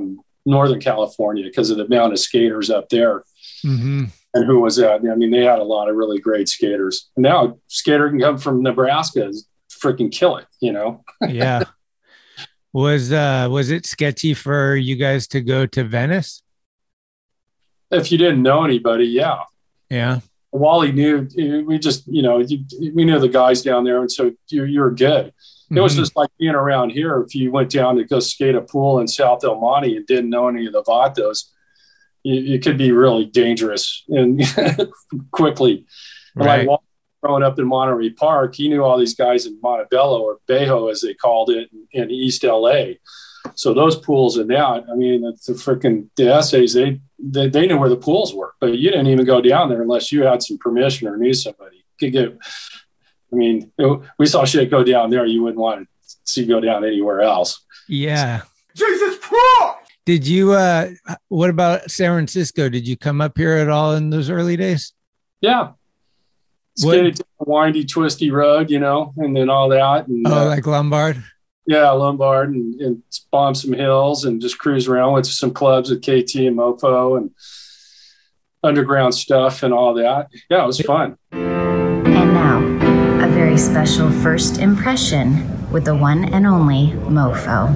Northern California because of the amount of skaters up there. Mm-hmm. And who was that? I mean, they had a lot of really great skaters. Now, a skater can come from Nebraska and freaking kill it, you know? Yeah. Was uh was it sketchy for you guys to go to Venice? If you didn't know anybody, yeah. Yeah. Wally knew, we just, you know, we knew the guys down there. And so you, you were good. It was just like being around here. If you went down to go skate a pool in South El Monte and didn't know any of the Vatos, you, you could be really dangerous and quickly. Right. Like growing up in Monterey Park, he knew all these guys in Montebello, or Bejo as they called it, in, in East L A. So those pools and that, I mean, the, the freaking the essays, they, they they knew where the pools were, but you didn't even go down there unless you had some permission or knew somebody. You could get. I mean, it, we saw shit go down there you wouldn't want to see go down anywhere else. Yeah. Jesus Christ! Did you, uh, what about San Francisco? Did you come up here at all in those early days? Yeah. Skated down a windy, twisty road, you know, and then all that. And, oh, uh, like Lombard? Yeah, Lombard, and, and bomb some hills and just cruise around with some clubs at K T and Mofo and underground stuff and all that. Yeah, it was fun. And now, a very special first impression with the one and only Mofo.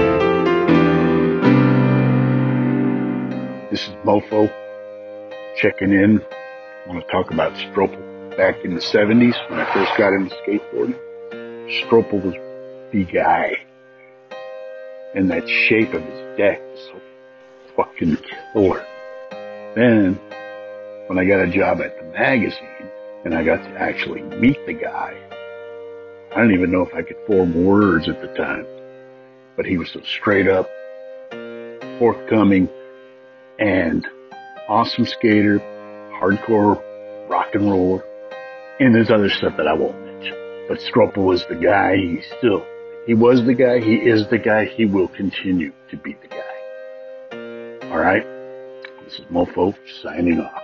This is Mofo checking in. I want to talk about Stropel. Back in the seventies, when I first got into skateboarding, Stropel was the guy. And that shape of his deck was so fucking killer. Then, when I got a job at the magazine, and I got to actually meet the guy, I didn't even know if I could form words at the time. But he was so straight up, forthcoming, and awesome skater, hardcore rock and roller, and there's other stuff that I won't mention. But Stropel was the guy. He still, he was the guy. He is the guy. He will continue to be the guy. All right. This is Mofo signing off.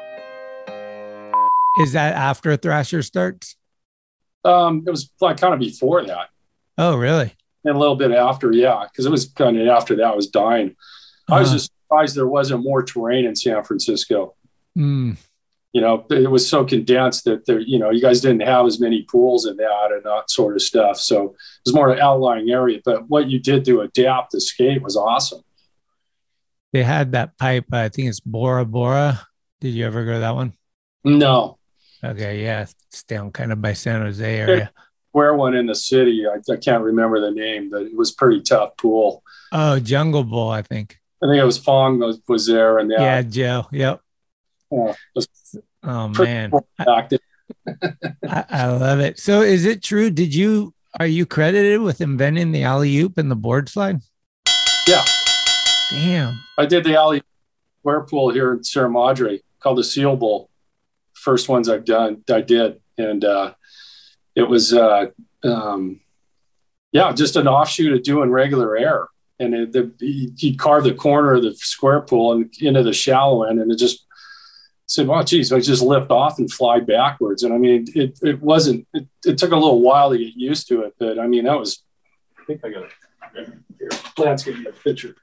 Is that after Thrasher starts? Um, it was like kind of before that. Oh, really? And a little bit after, yeah, because it was kind of after that I was dying. Uh-huh. I was just surprised there wasn't more terrain in San Francisco. Mm. You know, it was so condensed that there, you know, you guys didn't have as many pools and that and that sort of stuff. So it was more an outlying area. But what you did to adapt the skate was awesome. They had that pipe, I think it's Bora Bora. Did you ever go to that one? No. Okay, yeah. It's down kind of by San Jose area. Where one in the city, I, I can't remember the name, but it was pretty tough pool. Oh, Jungle Bowl, I think. I think it was Fong was, was there. And that. Yeah, Joe. Yep. Oh, oh man. I, I, I love it. So is it true? Did you, are you credited with inventing the alley-oop and the board slide? Yeah. Damn. I did the alley square pool here in Sierra Madre called the Seal Bowl. First ones I've done, I did. And uh, it was, uh, um, yeah, just an offshoot of doing regular air. And it, the, he'd carve the corner of the square pool and into the shallow end, and it just said, well, geez, I just lift off and fly backwards. And I mean, it, it wasn't, it, it took a little while to get used to it, but I mean, that was, I think I got it here. Lance gave me a picture.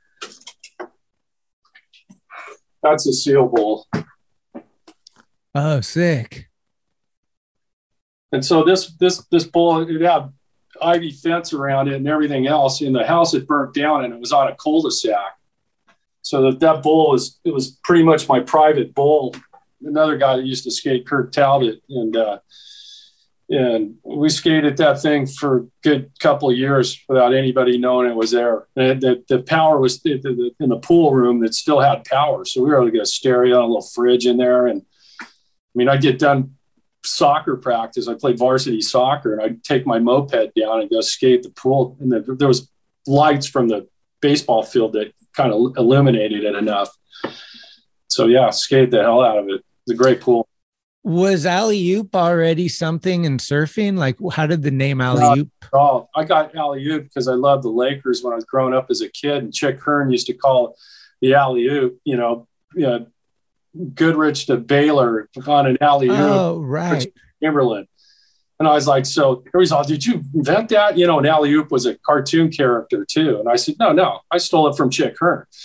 That's a Seal Bowl. Oh, sick. And so this, this, this bowl, it had ivy fence around it and everything else. And the house had burnt down and it was on a cul-de-sac. So that, that bowl was, it was pretty much my private bowl. Another guy that used to skate, Kirk Talbot, and uh, and we skated that thing for a good couple of years without anybody knowing it was there. And the, the power was in the, in the pool room that still had power. So we were able to get a stereo and a little fridge in there. And I mean, I'd get done soccer practice. I played varsity soccer, and I'd take my moped down and go skate the pool. And the, there was lights from the baseball field that kind of illuminated it enough. So yeah, skate the hell out of it. It's a great pool. Was alley-oop already something in surfing? Like, how did the name alley-oop? Oh, I got alley-oop because I loved the Lakers when I was growing up as a kid, and Chick Hearn used to call the alley-oop, you know, you know, Goodrich to Baylor on an alley-oop. Oh, right. Timberland. And I was like, so he was all, did you invent that? You know, and alley-oop was a cartoon character too. And I said, no, no, I stole it from Chick Hearn.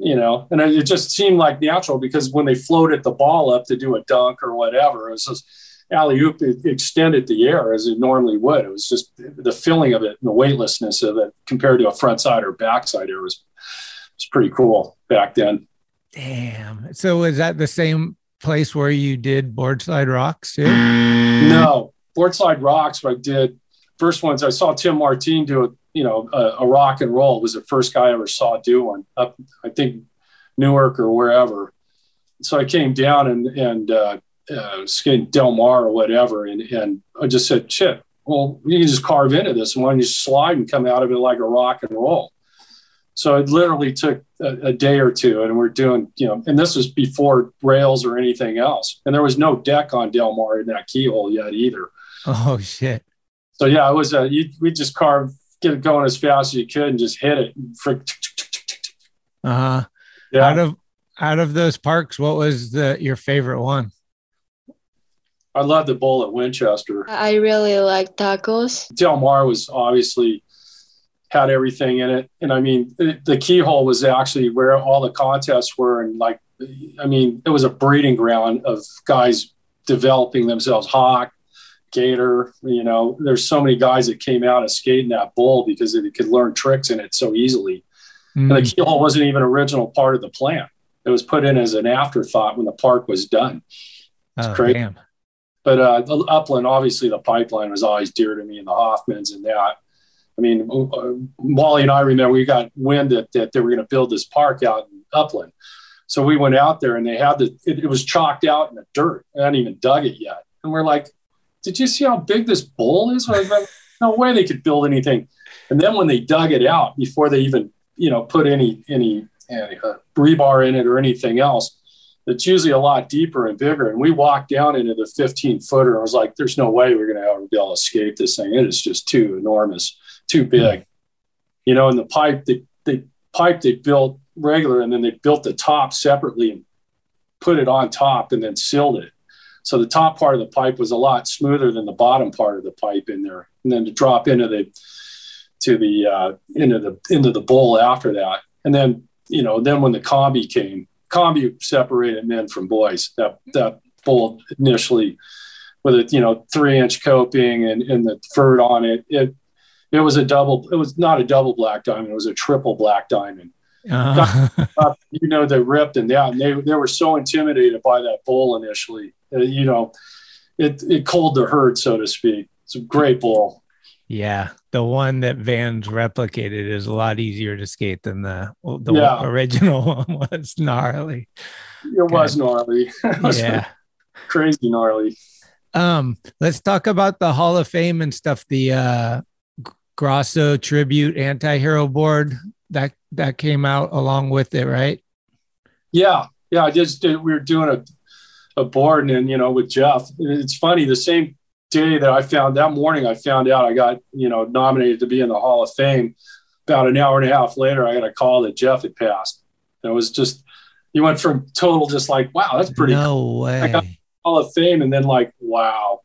you know, and it just seemed like natural because when they floated the ball up to do a dunk or whatever, it was just alley-oop, it extended the air as it normally would. It was just the feeling of it and the weightlessness of it compared to a front side or backside air was, was pretty cool back then. Damn. So was that the same place where you did boardside rocks too? No, boardside rocks. I did first ones. I saw Tim Martine do a, you know, a, a rock and roll. It was the first guy I ever saw do one up, I think Newark or wherever. So I came down and, and, uh, uh, skating Del Mar or whatever. And, and I just said, shit, well, you can just carve into this and why don't you slide and come out of it like a rock and roll. So it literally took a, a day or two and we're doing, you know, and this was before rails or anything else. And there was no deck on Del Mar in that keyhole yet either. Oh shit. So yeah, it was a, you, we just carved, get it going as fast as you could and just hit it. Uh-huh. Yeah. Out of, out of those parks, what was the, your favorite one? I love the bowl at Winchester. I really like tacos. Del Mar was obviously had everything in it. And I mean, the, the keyhole was actually where all the contests were. And like, I mean, it was a breeding ground of guys developing themselves. Hawk, Gator, you know, there's so many guys that came out of skating that bowl because they could learn tricks in it so easily. Mm. And the keyhole wasn't even an original part of the plan. It was put in as an afterthought when the park was done. It's oh, crazy. Damn. But uh, Upland, obviously, the pipeline was always dear to me, and the Hoffmans and that. I mean, uh, Wally and I remember we got wind that, that they were going to build this park out in Upland. So we went out there, and they had the it, it was chalked out in the dirt. I hadn't even dug it yet. And we're like, did you see how big this bowl is? Like, no way they could build anything. And then when they dug it out, before they even, you know, put any any, any uh, rebar in it or anything else, it's usually a lot deeper and bigger. And we walked down into the fifteen footer and I was like, there's no way we're going to ever be able to escape this thing. It is just too enormous, too big, mm. you know, and the pipe, the, the pipe they built regular, and then they built the top separately and put it on top and then sealed it. So the top part of the pipe was a lot smoother than the bottom part of the pipe in there. And then to drop into the, to the, uh, into the, into the bowl after that. And then, you know, then when the combi came, combi separated men from boys. That that bowl initially with a, you know, three inch coping and, and the vert on it. It it was a double, it was not a double black diamond, it was a triple black diamond. Uh-huh. Up, you know, they ripped and down. They they were so intimidated by that bowl initially. Uh, you know, it it cold the herd, so to speak. It's a great bowl. Yeah, the one that Vans replicated is a lot easier to skate than the the yeah. original one was gnarly. It was gnarly. It was yeah, crazy gnarly. Um, let's talk about the Hall of Fame and stuff. The uh, Grosso Tribute Anti-Hero board that that came out along with it, right? Yeah, yeah. I just did. We were doing a a board, and, and you know, with Jeff. It's funny. The same day that I found that morning, I found out I got, you know, nominated to be in the Hall of Fame. About an hour and a half later, I got a call that Jeff had passed. And it was just, you went from total just like, wow, that's pretty no cool. way. I got the Hall of Fame, and then like, wow.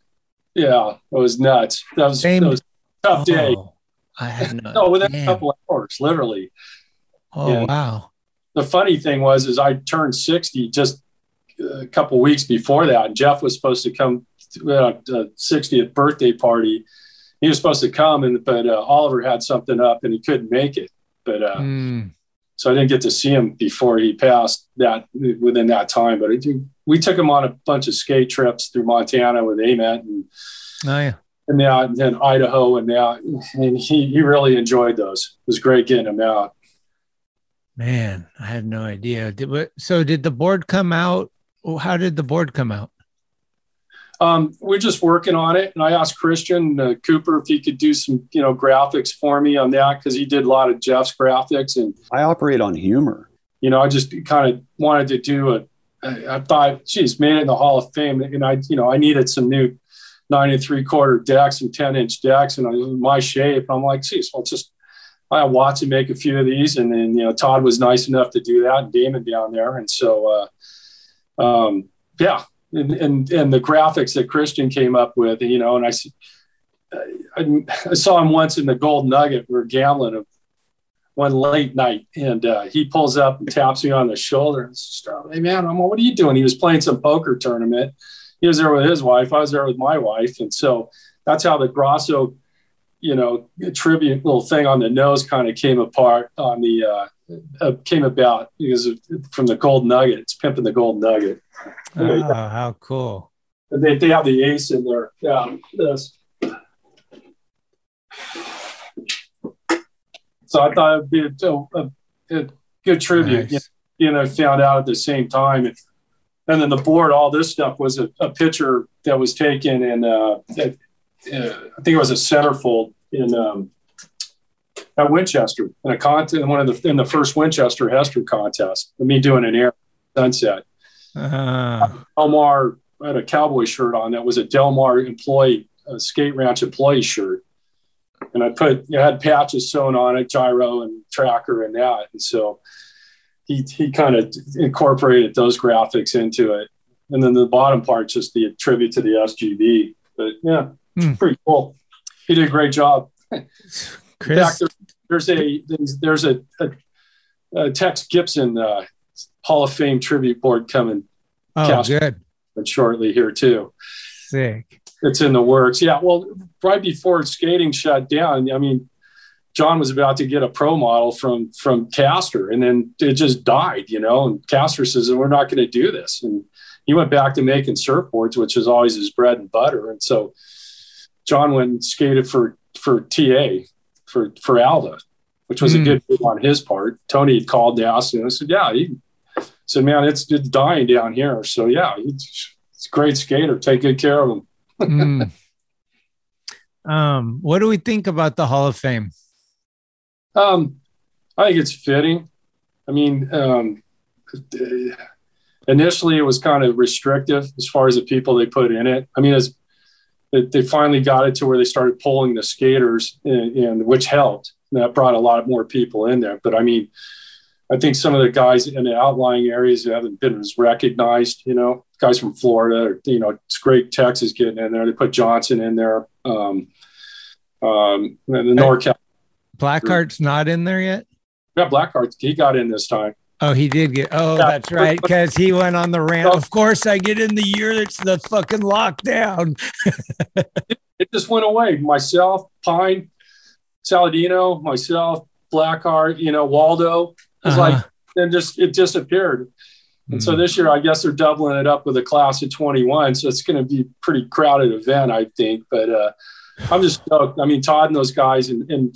Yeah, it was nuts. That was, that was a tough oh, day. I had no, no within damn. a couple of hours, literally. Oh, and wow. The funny thing was, is I turned sixty just a couple of weeks before that. And Jeff was supposed to come to a sixtieth birthday party. He was supposed to come, and but uh, Oliver had something up and he couldn't make it. But uh, mm. so I didn't get to see him before he passed that within that time. But it, we took him on a bunch of skate trips through Montana with Ament and oh yeah, and now and then Idaho and now, and he he really enjoyed those. It was great getting him out. Man, I had no idea. Did, so did the board come out? How did the board come out? Um, we're just working on it. And I asked Christian uh, Cooper if he could do some, you know, graphics for me on that, because he did a lot of Jeff's graphics. And I operate on humor. You know, I just kind of wanted to do a, I, I thought, geez, made it in the Hall of Fame. And I, you know, I needed some new nine and three quarter decks and ten inch decks and I, my shape. And I'm like, geez, well, just, I have Watson make a few of these. And then, you know, Todd was nice enough to do that, and Damon down there. And so, uh, um, yeah. And, and and the graphics that Christian came up with, you know, and I, I, I saw him once in the Gold Nugget. We were gambling. one late night, and uh, he pulls up and taps me on the shoulder and says, "Hey man, I'm, what are you doing?" He was playing some poker tournament. He was there with his wife. I was there with my wife, and so that's how the Grasso, you know, tribute little thing on the nose kind of came apart on the uh, uh, came about because of, from the Gold Nugget. It's pimping the Gold Nugget. Oh, how cool! They they have the ace in there. Yeah, this. So I thought it'd be a, a, a good tribute. Nice. You know, found out at the same time. And, and then the board, all this stuff was a, a picture that was taken in, uh, at, uh, I think it was a centerfold in um, at Winchester in a contest, one of the in the first Winchester Hester contest. Me doing an air sunset. Uh. Del Mar had a cowboy shirt on that was a Del Mar employee, a skate ranch employee shirt. And I put, I had patches sewn on it, gyro and tracker and that. And so he he kind of incorporated those graphics into it. And then the bottom part, just the tribute to the S G B. But yeah, mm. pretty cool. He did a great job. Chris? In fact, there, there's a, there's a, a, a Tex Gibson uh, Hall of Fame tribute board coming. Oh, good. Shortly here too. Sick. It's in the works. Yeah. Well, right before skating shut down, I mean, John was about to get a pro model from, from Castor, and then it just died, you know, and Castor says, we're not going to do this. And he went back to making surfboards, which is always his bread and butter. And so John went and skated for, for T A for, for Alva, which was mm. a good move on his part. Tony had called to ask him. I said, yeah, he said, man, it's, it's dying down here. So yeah, he's, he's a great skater. Take good care of him. mm. Um, what do we think about the Hall of Fame? Um, I think it's fitting. I mean, um, initially it was kind of restrictive as far as the people they put in it. I mean, as they finally got it to where they started pulling the skaters in, in which helped. And that brought a lot more people in there. But I mean, I think some of the guys in the outlying areas that haven't been as recognized, you know, guys from Florida, or, you know, it's great Texas getting in there. They put Johnson in there. Um, um, the NorCal. Blackheart's not in there yet? Yeah, Blackheart, he got in this time. Oh, he did get, oh, yeah. That's right. Because he went on the rant. Of course, I get in the year that's the fucking lockdown. it, it just went away. Myself, Pine, Saladino, myself, Blackheart, you know, Waldo. It's uh-huh. like, then just, it disappeared. And mm. so this year, I guess they're doubling it up with a class of twenty-one. So it's going to be a pretty crowded event, I think. But uh, I'm just stoked. I mean, Todd and those guys, and, and,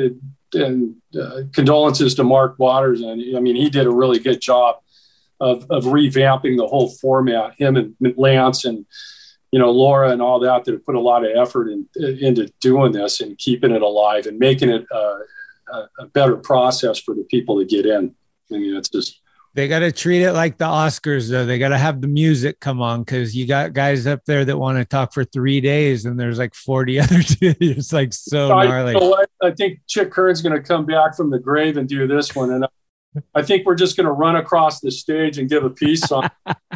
and uh, condolences to Mark Waters. And I mean, he did a really good job of, of revamping the whole format. Him and Lance and, you know, Laura and all that, that have put a lot of effort in, into doing this and keeping it alive and making it uh, a, a better process for the people to get in. I mean, it's just, they got to treat it like the Oscars, though. They got to have the music come on, because you got guys up there that want to talk for three days, and there's like forty other two. It's like so gnarly. I, you know, I think Chick Kern's going to come back from the grave and do this one, and I, I think we're just going to run across the stage and give a piece on.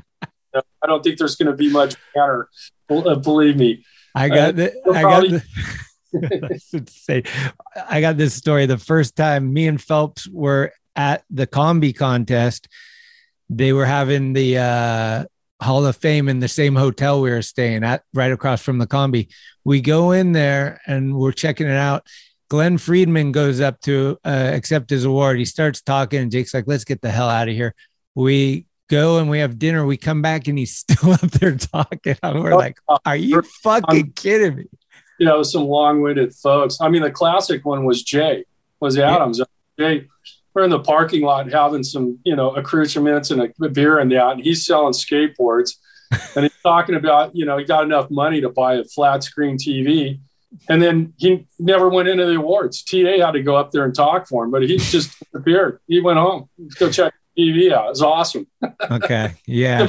I don't think there's going to be much banner. Believe me. I got the. I probably- got the. say, I got this story. The first time me and Phelps were at the combi contest, they were having the uh, Hall of Fame in the same hotel we were staying at, right across from the combi. We go in there and we're checking it out. Glenn Friedman goes up to uh, accept his award. He starts talking, and Jake's like, let's get the hell out of here. We go and we have dinner. We come back and he's still up there talking. And we're like, are you fucking kidding me? You know, some long-winded folks. I mean, the classic one was Jay, was Adams. Yeah. Jay, we're in the parking lot having some, you know, accoutrements and a beer and that, and he's selling skateboards. And he's talking about, you know, he got enough money to buy a flat screen T V. And then he never went into the awards. T A had to go up there and talk for him, but he just disappeared. He went home. Let's go check T V out. It was awesome. Okay. Yeah.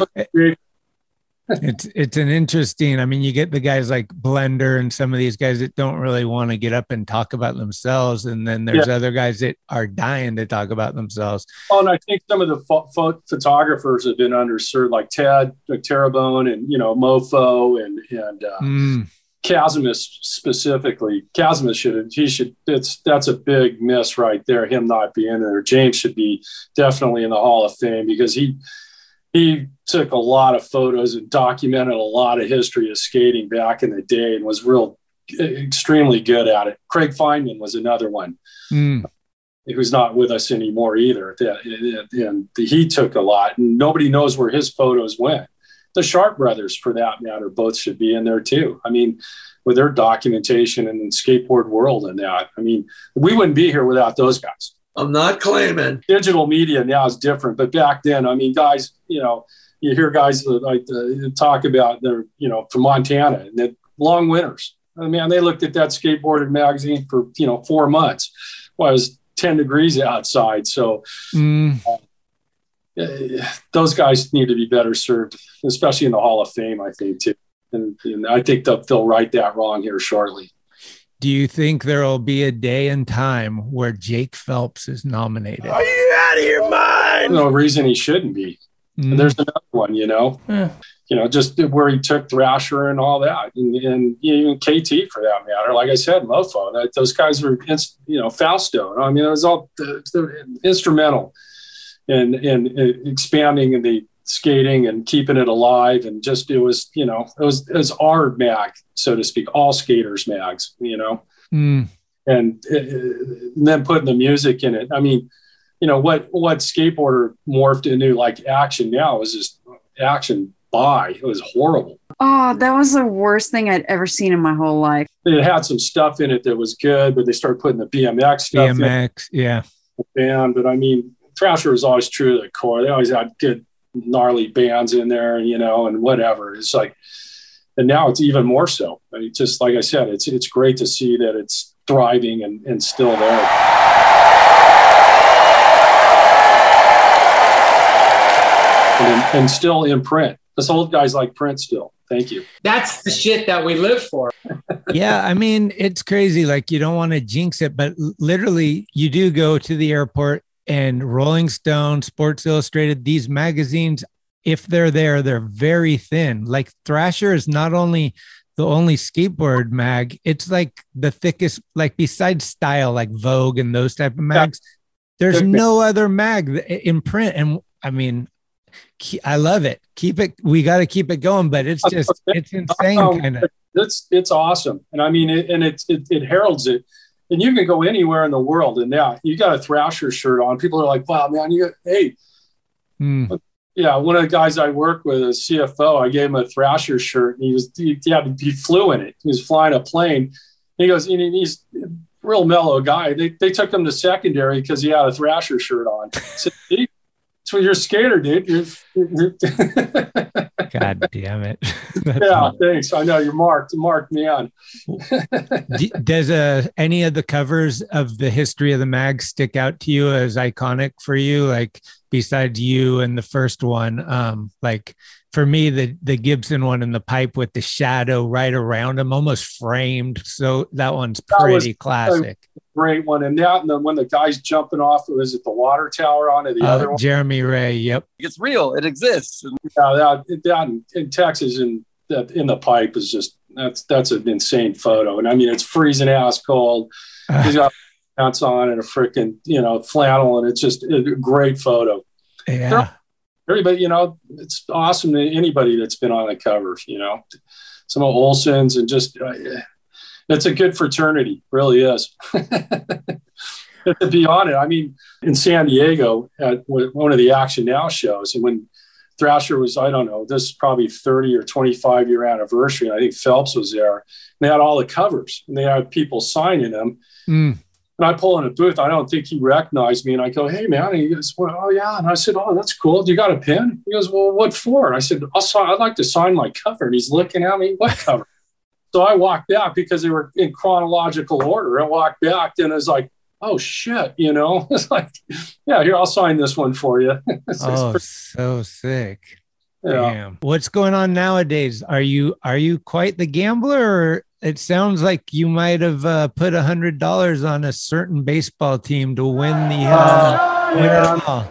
It's it's an interesting, I mean, you get the guys like Blender and some of these guys that don't really want to get up and talk about themselves. And then there's yeah. other guys that are dying to talk about themselves. Oh, and I think some of the pho- pho- photographers have been underserved, like Ted, like Terrebonne, and, you know, Mofo and, and uh, mm. Casimus specifically, Casimus should he should it's that's a big miss right there. Him not being there. James should be definitely in the Hall of Fame because he he took a lot of photos and documented a lot of history of skating back in the day and was real extremely good at it. Craig Feynman was another one. Mm. Who's not with us anymore either. And he took a lot, and nobody knows where his photos went. The Sharp brothers, for that matter, both should be in there too. I mean, with their documentation in the skateboard world and that, I mean, we wouldn't be here without those guys. I'm not claiming. Digital media now is different, but back then, I mean, guys, you know, you hear guys like uh, talk about their, you know, from Montana and the long winters. I mean, they looked at that skateboarding magazine for, you know, four months. Well, it was ten degrees outside. So mm. uh, those guys need to be better served, especially in the Hall of Fame, I think, too. And, and I think they'll, they'll right that wrong here shortly. Do you think there'll be a day and time where Jake Phelps is nominated? Are you out of your mind? No reason he shouldn't be. Mm. And there's another one, you know, yeah. you know, just where he took Thrasher and all that, and, and even K T for that matter. Like I said, Mofo, that those guys were, you know, Fausto. I mean, it was all uh, instrumental in, in, in expanding the skating and keeping it alive. And just, it was, you know, it was, it was our mag, so to speak, all skaters mags, you know, mm. and, uh, and then putting the music in it. I mean, you know, what, what skateboarder morphed into like action now is just action by. It was horrible. Oh, that was the worst thing I'd ever seen in my whole life. It had some stuff in it that was good, but they started putting the B M X stuff B M X, in. yeah. Band, but I mean, Thrasher was always true to the core. They always had good, gnarly bands in there, you know, and whatever. It's like, and now it's even more so. I mean, just like I said, it's it's great to see that it's thriving and, and still there. And, and still in print. This old guy's like print still. Thank you. That's the shit that we live for. Yeah, I mean, it's crazy. Like, you don't want to jinx it, but literally you do go to the airport and Rolling Stone, Sports Illustrated, these magazines, if they're there, they're very thin. Like Thrasher is not only the only skateboard mag, it's like the thickest, like besides Style, like Vogue and those type of mags, there's no other mag in print. And I mean, I love it. Keep it. We got to keep it going, but it's just, it's insane. Um, kind of. It's, it's awesome. And I mean, it, and it, it, it heralds it. And you can go anywhere in the world. And now you got a Thrasher shirt on. People are like, wow, man, you got, hey. Mm. Yeah. One of the guys I work with, a C F O, I gave him a Thrasher shirt. And he was, he, yeah, he flew in it. He was flying a plane. He goes, and he's a real mellow guy. They, they took him to secondary because he had a Thrasher shirt on. I said, hey, so you're a skater, dude. You're, you're God damn it. Yeah, funny. Thanks. I know you're marked, marked me on. Does uh, any of the covers of the history of the mag stick out to you as iconic for you? Like besides you and the first one, um, like for me, the, the Gibson one in the pipe with the shadow right around him, almost framed. So that one's pretty that classic. Great one. And that, and then when the guy's jumping off, was it the water tower onto the uh, other one? Jeremy Ray. Yep. It's real. It exists. Yeah, that, that in, in Texas in, that in the pipe is just, that's, that's an insane photo. And I mean, it's freezing ass cold. Uh, He's got pants on and a freaking, you know, flannel. And it's just a great photo. Yeah. Everybody, you know, it's awesome to anybody that's been on the covers, you know, some of Olsen's and just, uh, it's a good fraternity, really is. To be on it, I mean, in San Diego at one of the Action Now shows, and when Thrasher was, I don't know, this is probably thirty or twenty-five year anniversary, and I think Phelps was there. And they had all the covers, and they had people signing them. Mm. And I pull in a booth. I don't think he recognized me. And I go, hey, man. And he goes, well, oh, yeah. And I said, oh, that's cool. Do you got a pen? He goes, well, what for? And I said, I'll sign, I'd like to sign my cover. And he's looking at me, what cover? So I walked back because they were in chronological order. I walked back and it was like, oh, shit, you know? It's like, yeah, here, I'll sign this one for you. Oh, pretty- so sick. Yeah. Damn. What's going on nowadays? Are you are you quite the gambler? Or it sounds like you might have uh, put a hundred dollars on a certain baseball team to win the uh, uh, winter ball.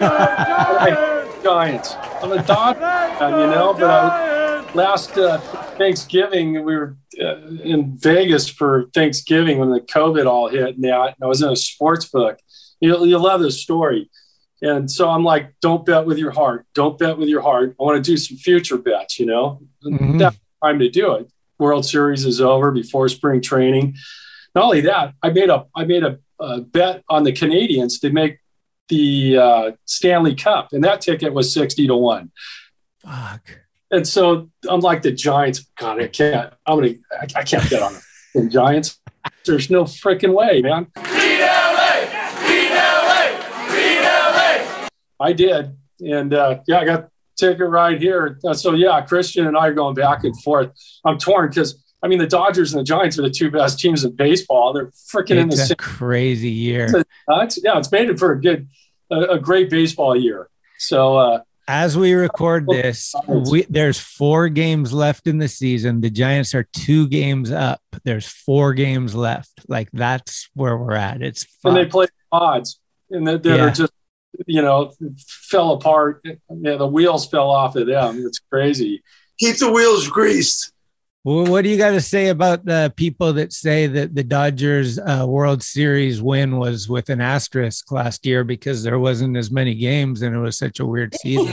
Giants. I'm a Dodger fan, you know, but I, last uh, Thanksgiving, we were uh, in Vegas for Thanksgiving when the COVID all hit and that. And I was in a sports book. You'll, you'll love this story. And so I'm like, don't bet with your heart. Don't bet with your heart. I want to do some future bets, you know. Mm-hmm. That's the time to do it. World Series is over before spring training. Not only that, I made a I made a, a bet on the Canadians to make the uh, Stanley Cup, and that ticket was sixty to one. Fuck. And so I'm like the Giants. God, I can't. I'm gonna. I, I can't bet on the Giants. There's no freaking way, man. Beat L A! Beat L A! Beat L A! I did, and uh, yeah, I got the ticket right here. Uh, so yeah, Christian and I are going back and forth. I'm torn because I mean the Dodgers and the Giants are the two best teams in baseball. They're freaking in the It's a same. crazy year. Uh, it's, yeah, it's made it for a good, a, a great baseball year. So. Uh, As we record this, we, there's four games left in the season. The Giants are two games up. There's four games left. Like, that's where we're at. It's fun. And they play odds, and that Yeah. are just, you know, fell apart. Yeah, the wheels fell off of them. It's crazy. Keep the wheels greased. Well, what do you got to say about the people that say that the Dodgers uh, World Series win was with an asterisk last year because there wasn't as many games and it was such a weird season?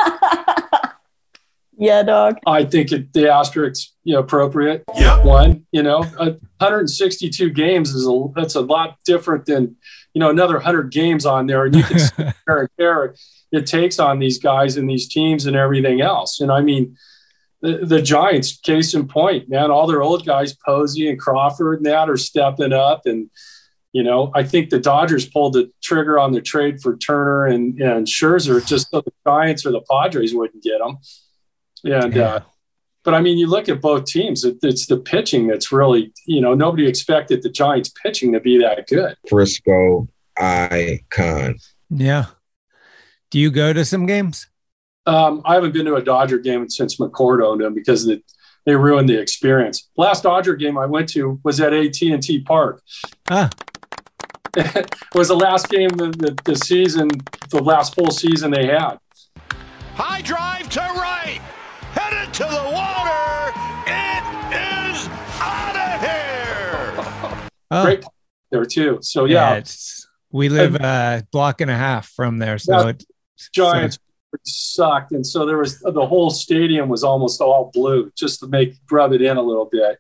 Yeah, dog. I think it, the asterisk's, you know, appropriate. Yep. One, you know, uh, one hundred sixty-two games is a that's a lot different than, you know, another one hundred games on there, and you can see the wear and tear it takes on these guys and these teams and everything else. And I mean. The, the Giants, case in point, man, all their old guys, Posey and Crawford and that are stepping up. And, you know, I think the Dodgers pulled the trigger on the trade for Turner and, and Scherzer just so the Giants or the Padres wouldn't get them. And, Yeah. uh, but I mean, you look at both teams, it, it's the pitching that's really, you know, nobody expected the Giants pitching to be that good. Frisco icon. Yeah. Do you go to some games? Um, I haven't been to a Dodger game since McCord owned them because they, they ruined the experience. Last Dodger game I went to was at A T and T Park. Ah. It was the last game of the, the season, the last full season they had. High drive to right. Headed to the water. It is out of here. Oh. Great there too. So Yeah, yeah, it's, we live a block and a half from there. So Yeah. it's Giants so- sucked, and so there was the whole stadium was almost all blue just to make rub it in a little bit.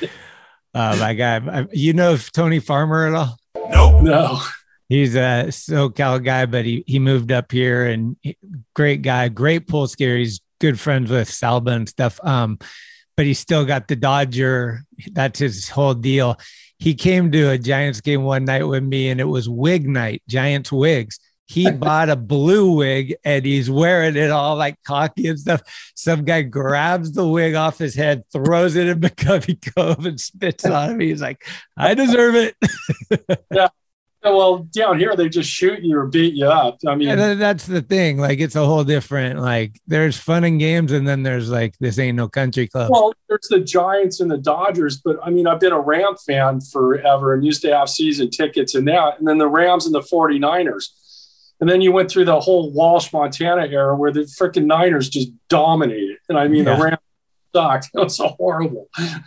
Oh my God. You know Tony Farmer at all? Nope. No. He's a SoCal guy, but he, he moved up here and he, great guy, great pool skier. He's good friends with Salba and stuff. Um, but he's still got the Dodger. That's his whole deal. He came to a Giants game one night with me and it was wig night, Giants wigs. He bought a blue wig and he's wearing it all like cocky and stuff. Some guy grabs the wig off his head, throws it in McCovey Cove and spits on him. He's like, I deserve it. Yeah. Well, down here they just shoot you or beat you up. I mean, And that's the thing. Like, it's a whole different, like, there's fun and games, and then there's like, this ain't no country club. well, there's the Giants and the Dodgers, but I mean, I've been a Ram fan forever and used to have season tickets and that, and then the Rams and the forty-niners. And then you went through the whole Walsh, Montana era where the freaking Niners just dominated. And I mean, Yeah. the Rams sucked. It was so horrible.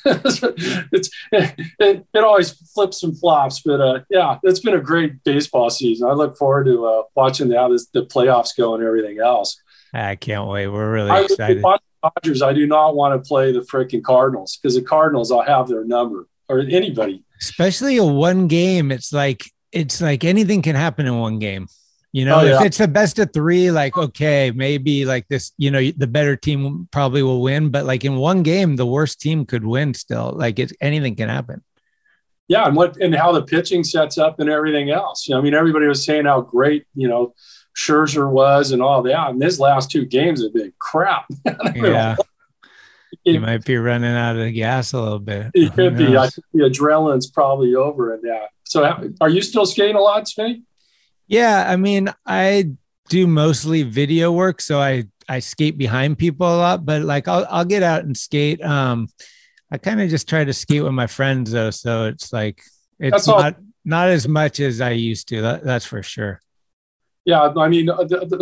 it's it, it, it always flips and flops, but uh, yeah, it's been a great baseball season. I look forward to uh, watching how this, the playoffs go and everything else. I can't wait. We're really I excited. watch the Dodgers. I do not want to play the freaking Cardinals because the Cardinals, I'll have their number or anybody. Especially a one game. It's like, it's like anything can happen in one game. You know, Oh, yeah. if it's a best of three, like, okay, maybe like this, you know, the better team probably will win, but like in one game, the worst team could win still. Like, it's anything can happen. Yeah, and what and how the pitching sets up and everything else. You know, I mean, everybody was saying how great, you know, Scherzer was and all that. And his last two games have been crap. Yeah. You might be running out of gas a little bit. It Who could be. I knows? think the adrenaline's probably over in that. So how- are you still skating a lot, Smitty? Yeah, I mean, I do mostly video work, so I I skate behind people a lot, but like I'll I'll get out and skate. Um, I kind of just try to skate with my friends though, so it's like it's That's all- not not as much as I used to. That, that's for sure. Yeah, I mean, the, the,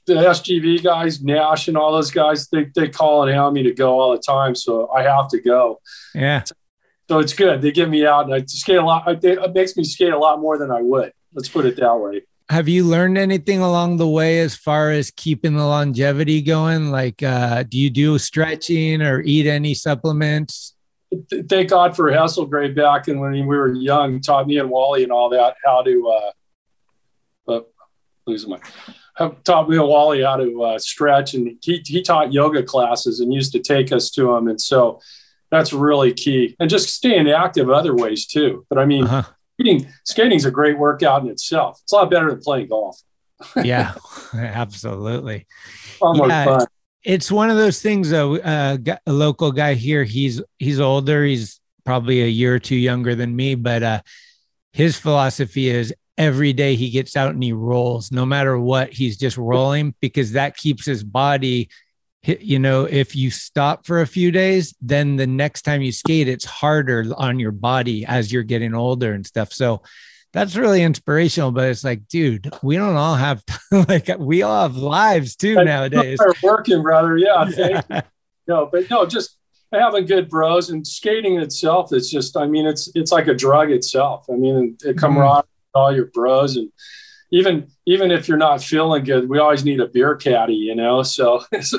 the S G V guys, Nash and all those guys, they, they call and hound me to go all the time. So I have to go. Yeah. So it's good. They get me out and I skate a lot. It makes me skate a lot more than I would. Let's put it that way. Have you learned anything along the way as far as keeping the longevity going? Like, uh, do you do stretching or eat any supplements? Thank God for Hesselgrave back and when we were young, taught me and Wally and all that how to, uh, uh losing my, taught me and Wally how to uh, stretch, and he he taught yoga classes and used to take us to them, and so that's really key. And just staying active other ways too. But I mean, uh-huh. skating skating's a great workout in itself. It's a lot better than playing golf. Yeah, absolutely. Far more yeah. fun. It's one of those things. Uh, uh, a local guy here. He's he's older. He's probably a year or two younger than me. But uh, his philosophy is every day he gets out and he rolls. No matter what, he's just rolling because that keeps his body. You know, if you stop for a few days, then the next time you skate, it's harder on your body as you're getting older and stuff. So that's really inspirational. But it's like, dude, we don't all have like we all have lives too nowadays. Working, brother. Yeah. Thank you. No, but no, just having good bros and skating itself. It's just, I mean, it's it's like a drug itself. I mean, it camaraderie, mm-hmm. all your bros, and even even if you're not feeling good, we always need a beer caddy, you know. So it's,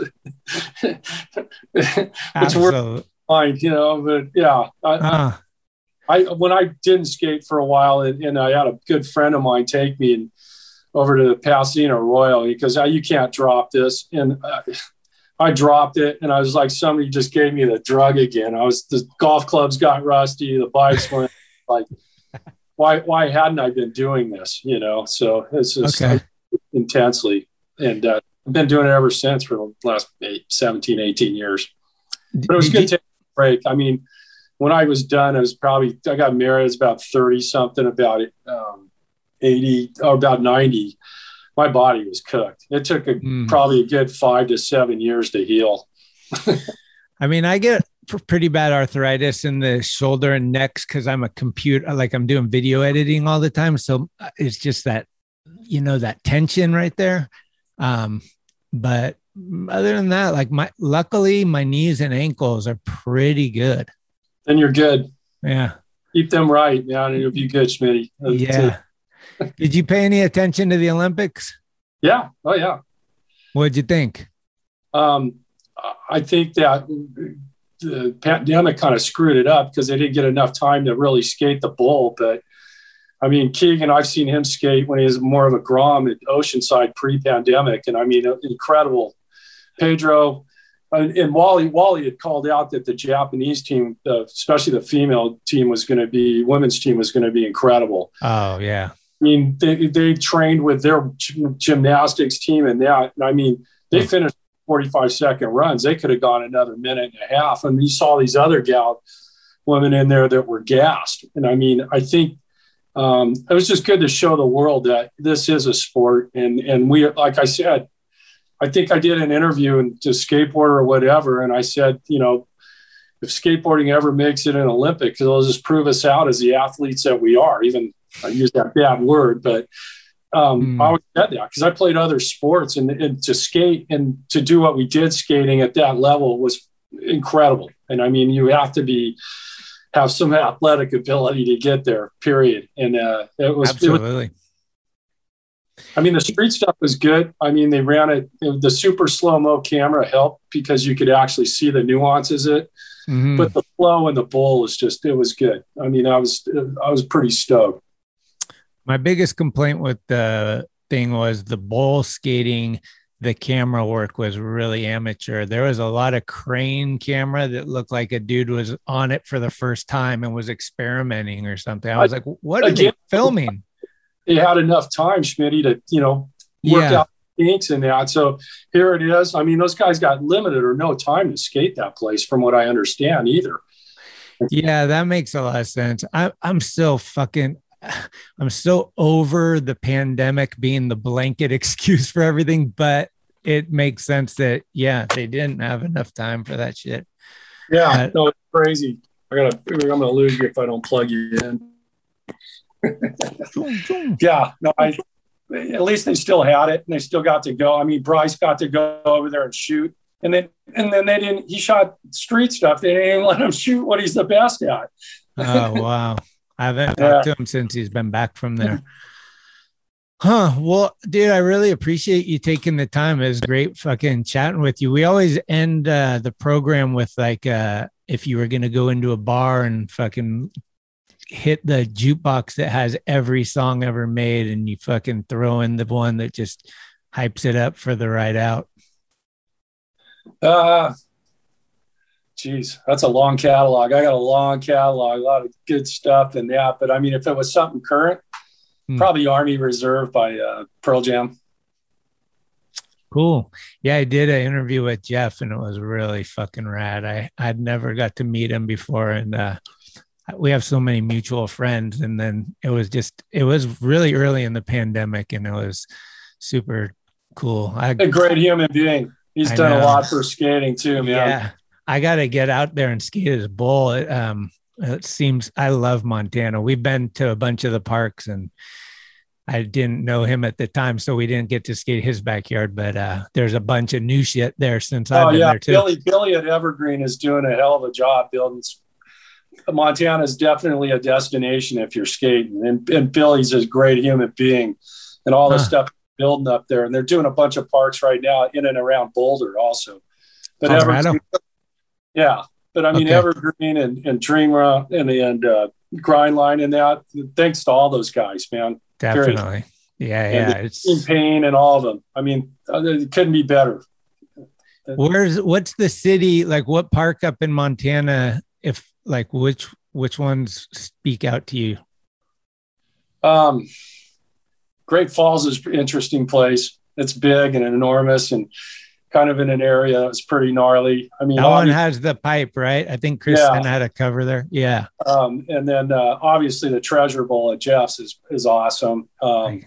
it's worth fine, you know. But yeah, I, uh. I when I didn't skate for a while, and, and I had a good friend of mine take me and over to the Pasadena Royal because oh, you can't drop this, and uh, I dropped it, and I was like, somebody just gave me the drug again. I was the golf clubs got rusty, the bikes went like. Why, why hadn't I been doing this? You know, so it's just okay. intensely. And uh, I've been doing it ever since for the last eight, seventeen, eighteen years. But it was Did good you- to take a break. I mean, when I was done, I was probably, I got married, I was about thirty something, about um, eighty or about ninety. My body was cooked. It took a, mm. probably a good five to seven years to heal. I mean, I get pretty bad arthritis in the shoulder and necks because I'm a computer, like I'm doing video editing all the time. So it's just that, you know, that tension right there. Um, but other than that, like my, luckily my knees and ankles are pretty good. Then you're good. Yeah. Keep them right, man. It'll be good, Schmitty. Yeah. Did you pay any attention to the Olympics? Yeah. Oh yeah. What'd you think? Um, I think that the pandemic kind of screwed it up because they didn't get enough time to really skate the bowl. But I mean, Keegan, I've seen him skate when he was more of a Grom at Oceanside pre-pandemic. And I mean, incredible. Pedro and, and Wally, Wally had called out that the Japanese team, uh, especially the female team was going to be, women's team was going to be incredible. Oh yeah. I mean, they, they trained with their gymnastics team and that, and I mean, they finished forty-five second runs. They could have gone another minute and a half. And you saw these other gal women in there that were gassed. And I mean, I think um, it was just good to show the world that this is a sport. And, and we, like I said, I think I did an interview and to skateboarder or whatever. And I said, you know, if skateboarding ever makes it an Olympic, it'll just prove us out as the athletes that we are. Even I use that bad word, but Um, mm. I always said that because I played other sports and, and to skate and to do what we did skating at that level was incredible. And I mean, you have to be, have some athletic ability to get there, period. And uh, it was, absolutely. It was, I mean, the street stuff was good. I mean, they ran it, it the super slow-mo camera helped because you could actually see the nuances of it, mm-hmm. but the flow and the bowl was just, it was good. I mean, I was, I was pretty stoked. My biggest complaint with the thing was the bowl skating. The camera work was really amateur. There was a lot of crane camera that looked like a dude was on it for the first time and was experimenting or something. I was like, what are Again, they filming? They had enough time, Schmitty, to, you know, work yeah. out kinks and that. So here it is. I mean, those guys got limited or no time to skate that place from what I understand either. Yeah, that makes a lot of sense. I, I'm still fucking... I'm so over the pandemic being the blanket excuse for everything, but it makes sense that, yeah, they didn't have enough time for that shit. Yeah, uh, no, it's crazy. I gotta, I'm going to lose you if I don't plug you in. yeah, no, I, at least they still had it and they still got to go. I mean, Bryce got to go over there and shoot. And then, and then they didn't, he shot street stuff. They didn't even let him shoot what he's the best at. Oh, wow. I haven't Yeah. talked to him since he's been back from there. Huh. Well, dude, I really appreciate you taking the time. It was great fucking chatting with you. We always end uh, the program with like, uh, if you were going to go into a bar and fucking hit the jukebox that has every song ever made and you fucking throw in the one that just hypes it up for the ride out. Uh, geez, that's a long catalog. I got a long catalog, a lot of good stuff in that. But I mean, if it was something current, hmm. probably Army Reserve by uh, Pearl Jam. Cool. Yeah, I did an interview with Jeff and it was really fucking rad. I, I'd never got to meet him before. And uh, we have so many mutual friends. And then it was just, it was really early in the pandemic and it was super cool. I, a great human being. He's I done know. a lot for skating too, man. Yeah, I got to get out there and skate his bull. It, um, it seems I love Montana. We've been to a bunch of the parks, and I didn't know him at the time, so we didn't get to skate his backyard. But uh, there's a bunch of new shit there since I've Oh been yeah, there too. Billy Billy at Evergreen is doing a hell of a job building. Montana is definitely a destination if you're skating, and, and Billy's a great human being, and all this Huh. stuff building up there. And they're doing a bunch of parks right now in and around Boulder also. But Colorado? Evergreen, yeah, but I mean Okay. Evergreen and, and Dream Run and and uh, Grindline and that. Thanks to all those guys, man. Period. Definitely. Yeah, And yeah. the It's Team Pain and all of them. I mean, uh, it couldn't be better. where's what's the city like? What park up in Montana? If like which which ones speak out to you? Um, Great Falls is an interesting place. It's big and enormous and kind of in an area that's pretty gnarly. I mean, That one obvi- has the pipe, right? I think Kristen had a cover there. Yeah. um, and then uh, obviously the Treasure Bowl at Jeff's is, is awesome. Um,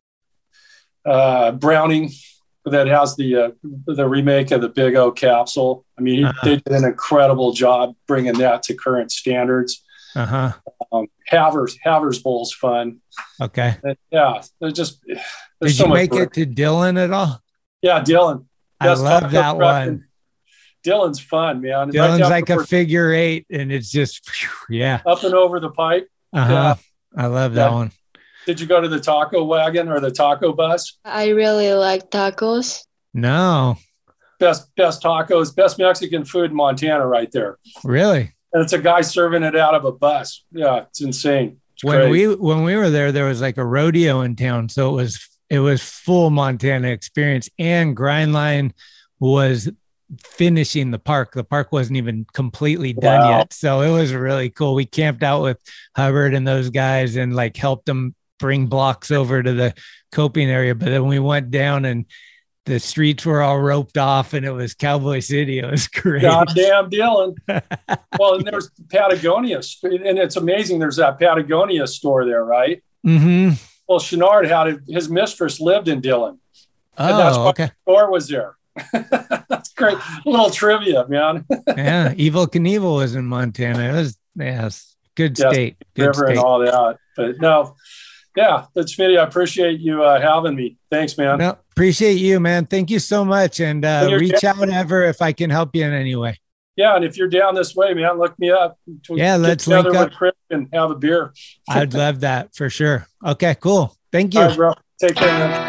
uh, Browning, that has the uh, the remake of the Big O capsule. I mean, he, Uh-huh. they did an incredible job bringing that to current standards. Uh huh. Um, Havers Havers Bowl's fun. Okay. And, yeah, there's just there's Did so you much make work. it to Dylan at all? Yeah, Dylan. I Best love taco that truck one. in- Dylan's fun, man. Right Dylan's down like a over- figure eight, and it's just phew, yeah. up and over the pipe. Uh huh. I love that Yeah. one. Did you go to the taco wagon or the taco bus? I really like tacos. No, Best best tacos, best Mexican food in Montana, right there. really. And it's a guy serving it out of a bus. Yeah, it's insane. It's When great. we when we were there, there was like a rodeo in town, so it was it was full Montana experience. And Grindline was finishing the park. The park wasn't even completely done Wow. yet, so it was really cool. We camped out with Hubbard and those guys, and like helped them bring blocks over to the coping area. But then we went down and the streets were all roped off and it was Cowboy City. It was great. Goddamn Dylan. Well, and there's Patagonia, and it's amazing. There's that Patagonia store there, right? Mm-hmm. Well, Chenard had it, his mistress lived in Dillon. And that's Oh, why okay. the store was there. That's great. Little trivia, man. Yeah. Evil Knievel was in Montana. It was, yeah, it's good Yes, state. Good River and state. all that. But no, yeah, but Smitty, I appreciate you uh, having me. Thanks, man. No, appreciate you, man. Thank you so much. And uh, When you're reach down- out ever if I can help you in any way. Yeah, and if you're down this way, man, look me up. We'll Yeah, get let's together link up. with Chris and have a beer. I'd love that for sure. Okay, cool. Thank you. All right, bro. Take care, man.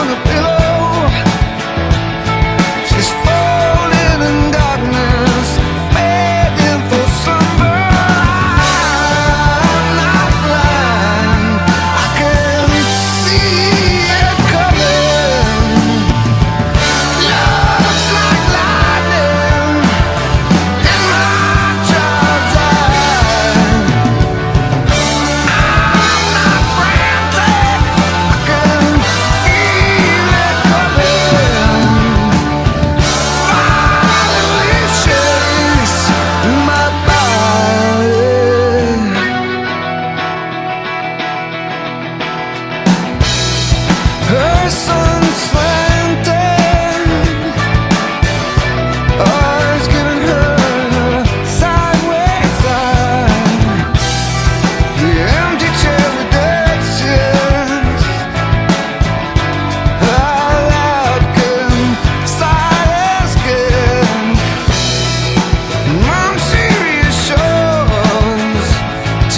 She's falling in darkness.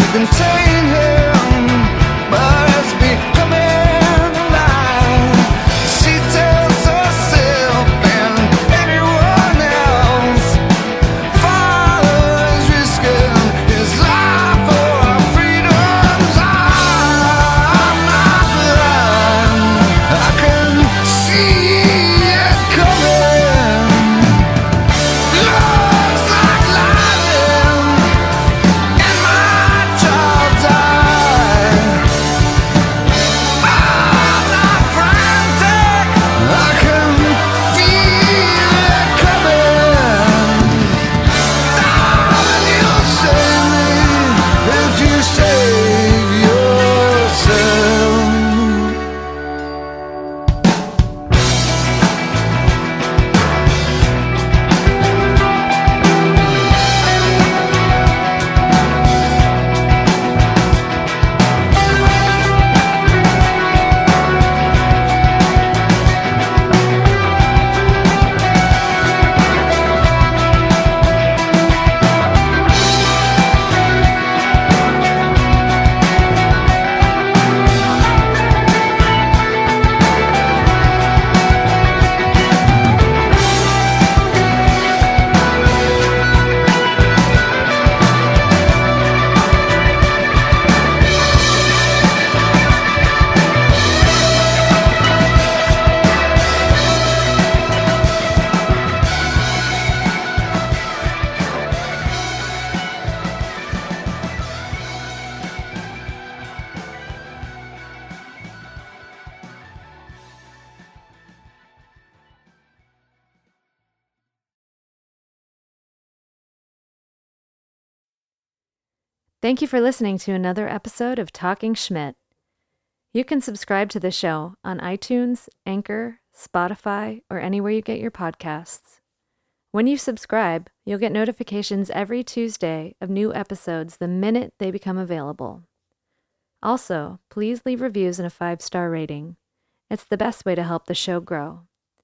contain him, but it's becoming alive. She tells herself and everyone else, Father is risking his life for our freedoms. I'm not blind, I can see it coming. Looks like lightning in my child's eye. I'm not frantic, I can feel it coming. Darling, you'll save me if you save yourself. Thank you for listening to another episode of Talking Schmidt. You can subscribe to the show on iTunes, Anchor, Spotify, or anywhere you get your podcasts. When you subscribe, you'll get notifications every Tuesday of new episodes the minute they become available. Also, please leave reviews and a five-star rating. It's the best way to help the show grow.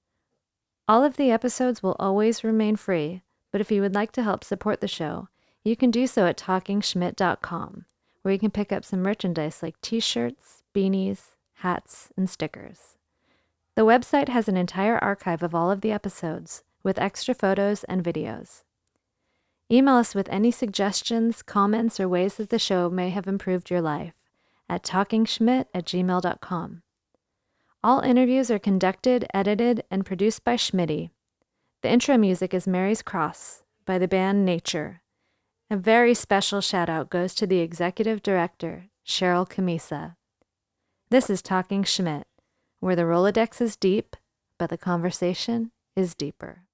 All of the episodes will always remain free, but if you would like to help support the show, you can do so at talking schmidt dot com, where you can pick up some merchandise like t-shirts, beanies, hats, and stickers. The website has an entire archive of all of the episodes, with extra photos and videos. Email us with any suggestions, comments, or ways that the show may have improved your life at talking schmidt at gmail dot com. All interviews are conducted, edited, and produced by Schmitty. The intro music is Mary's Cross by the band Nature. A very special shout-out goes to the executive director, Cheryl Camisa. This is Talking Schmidt, where the Rolodex is deep, but the conversation is deeper.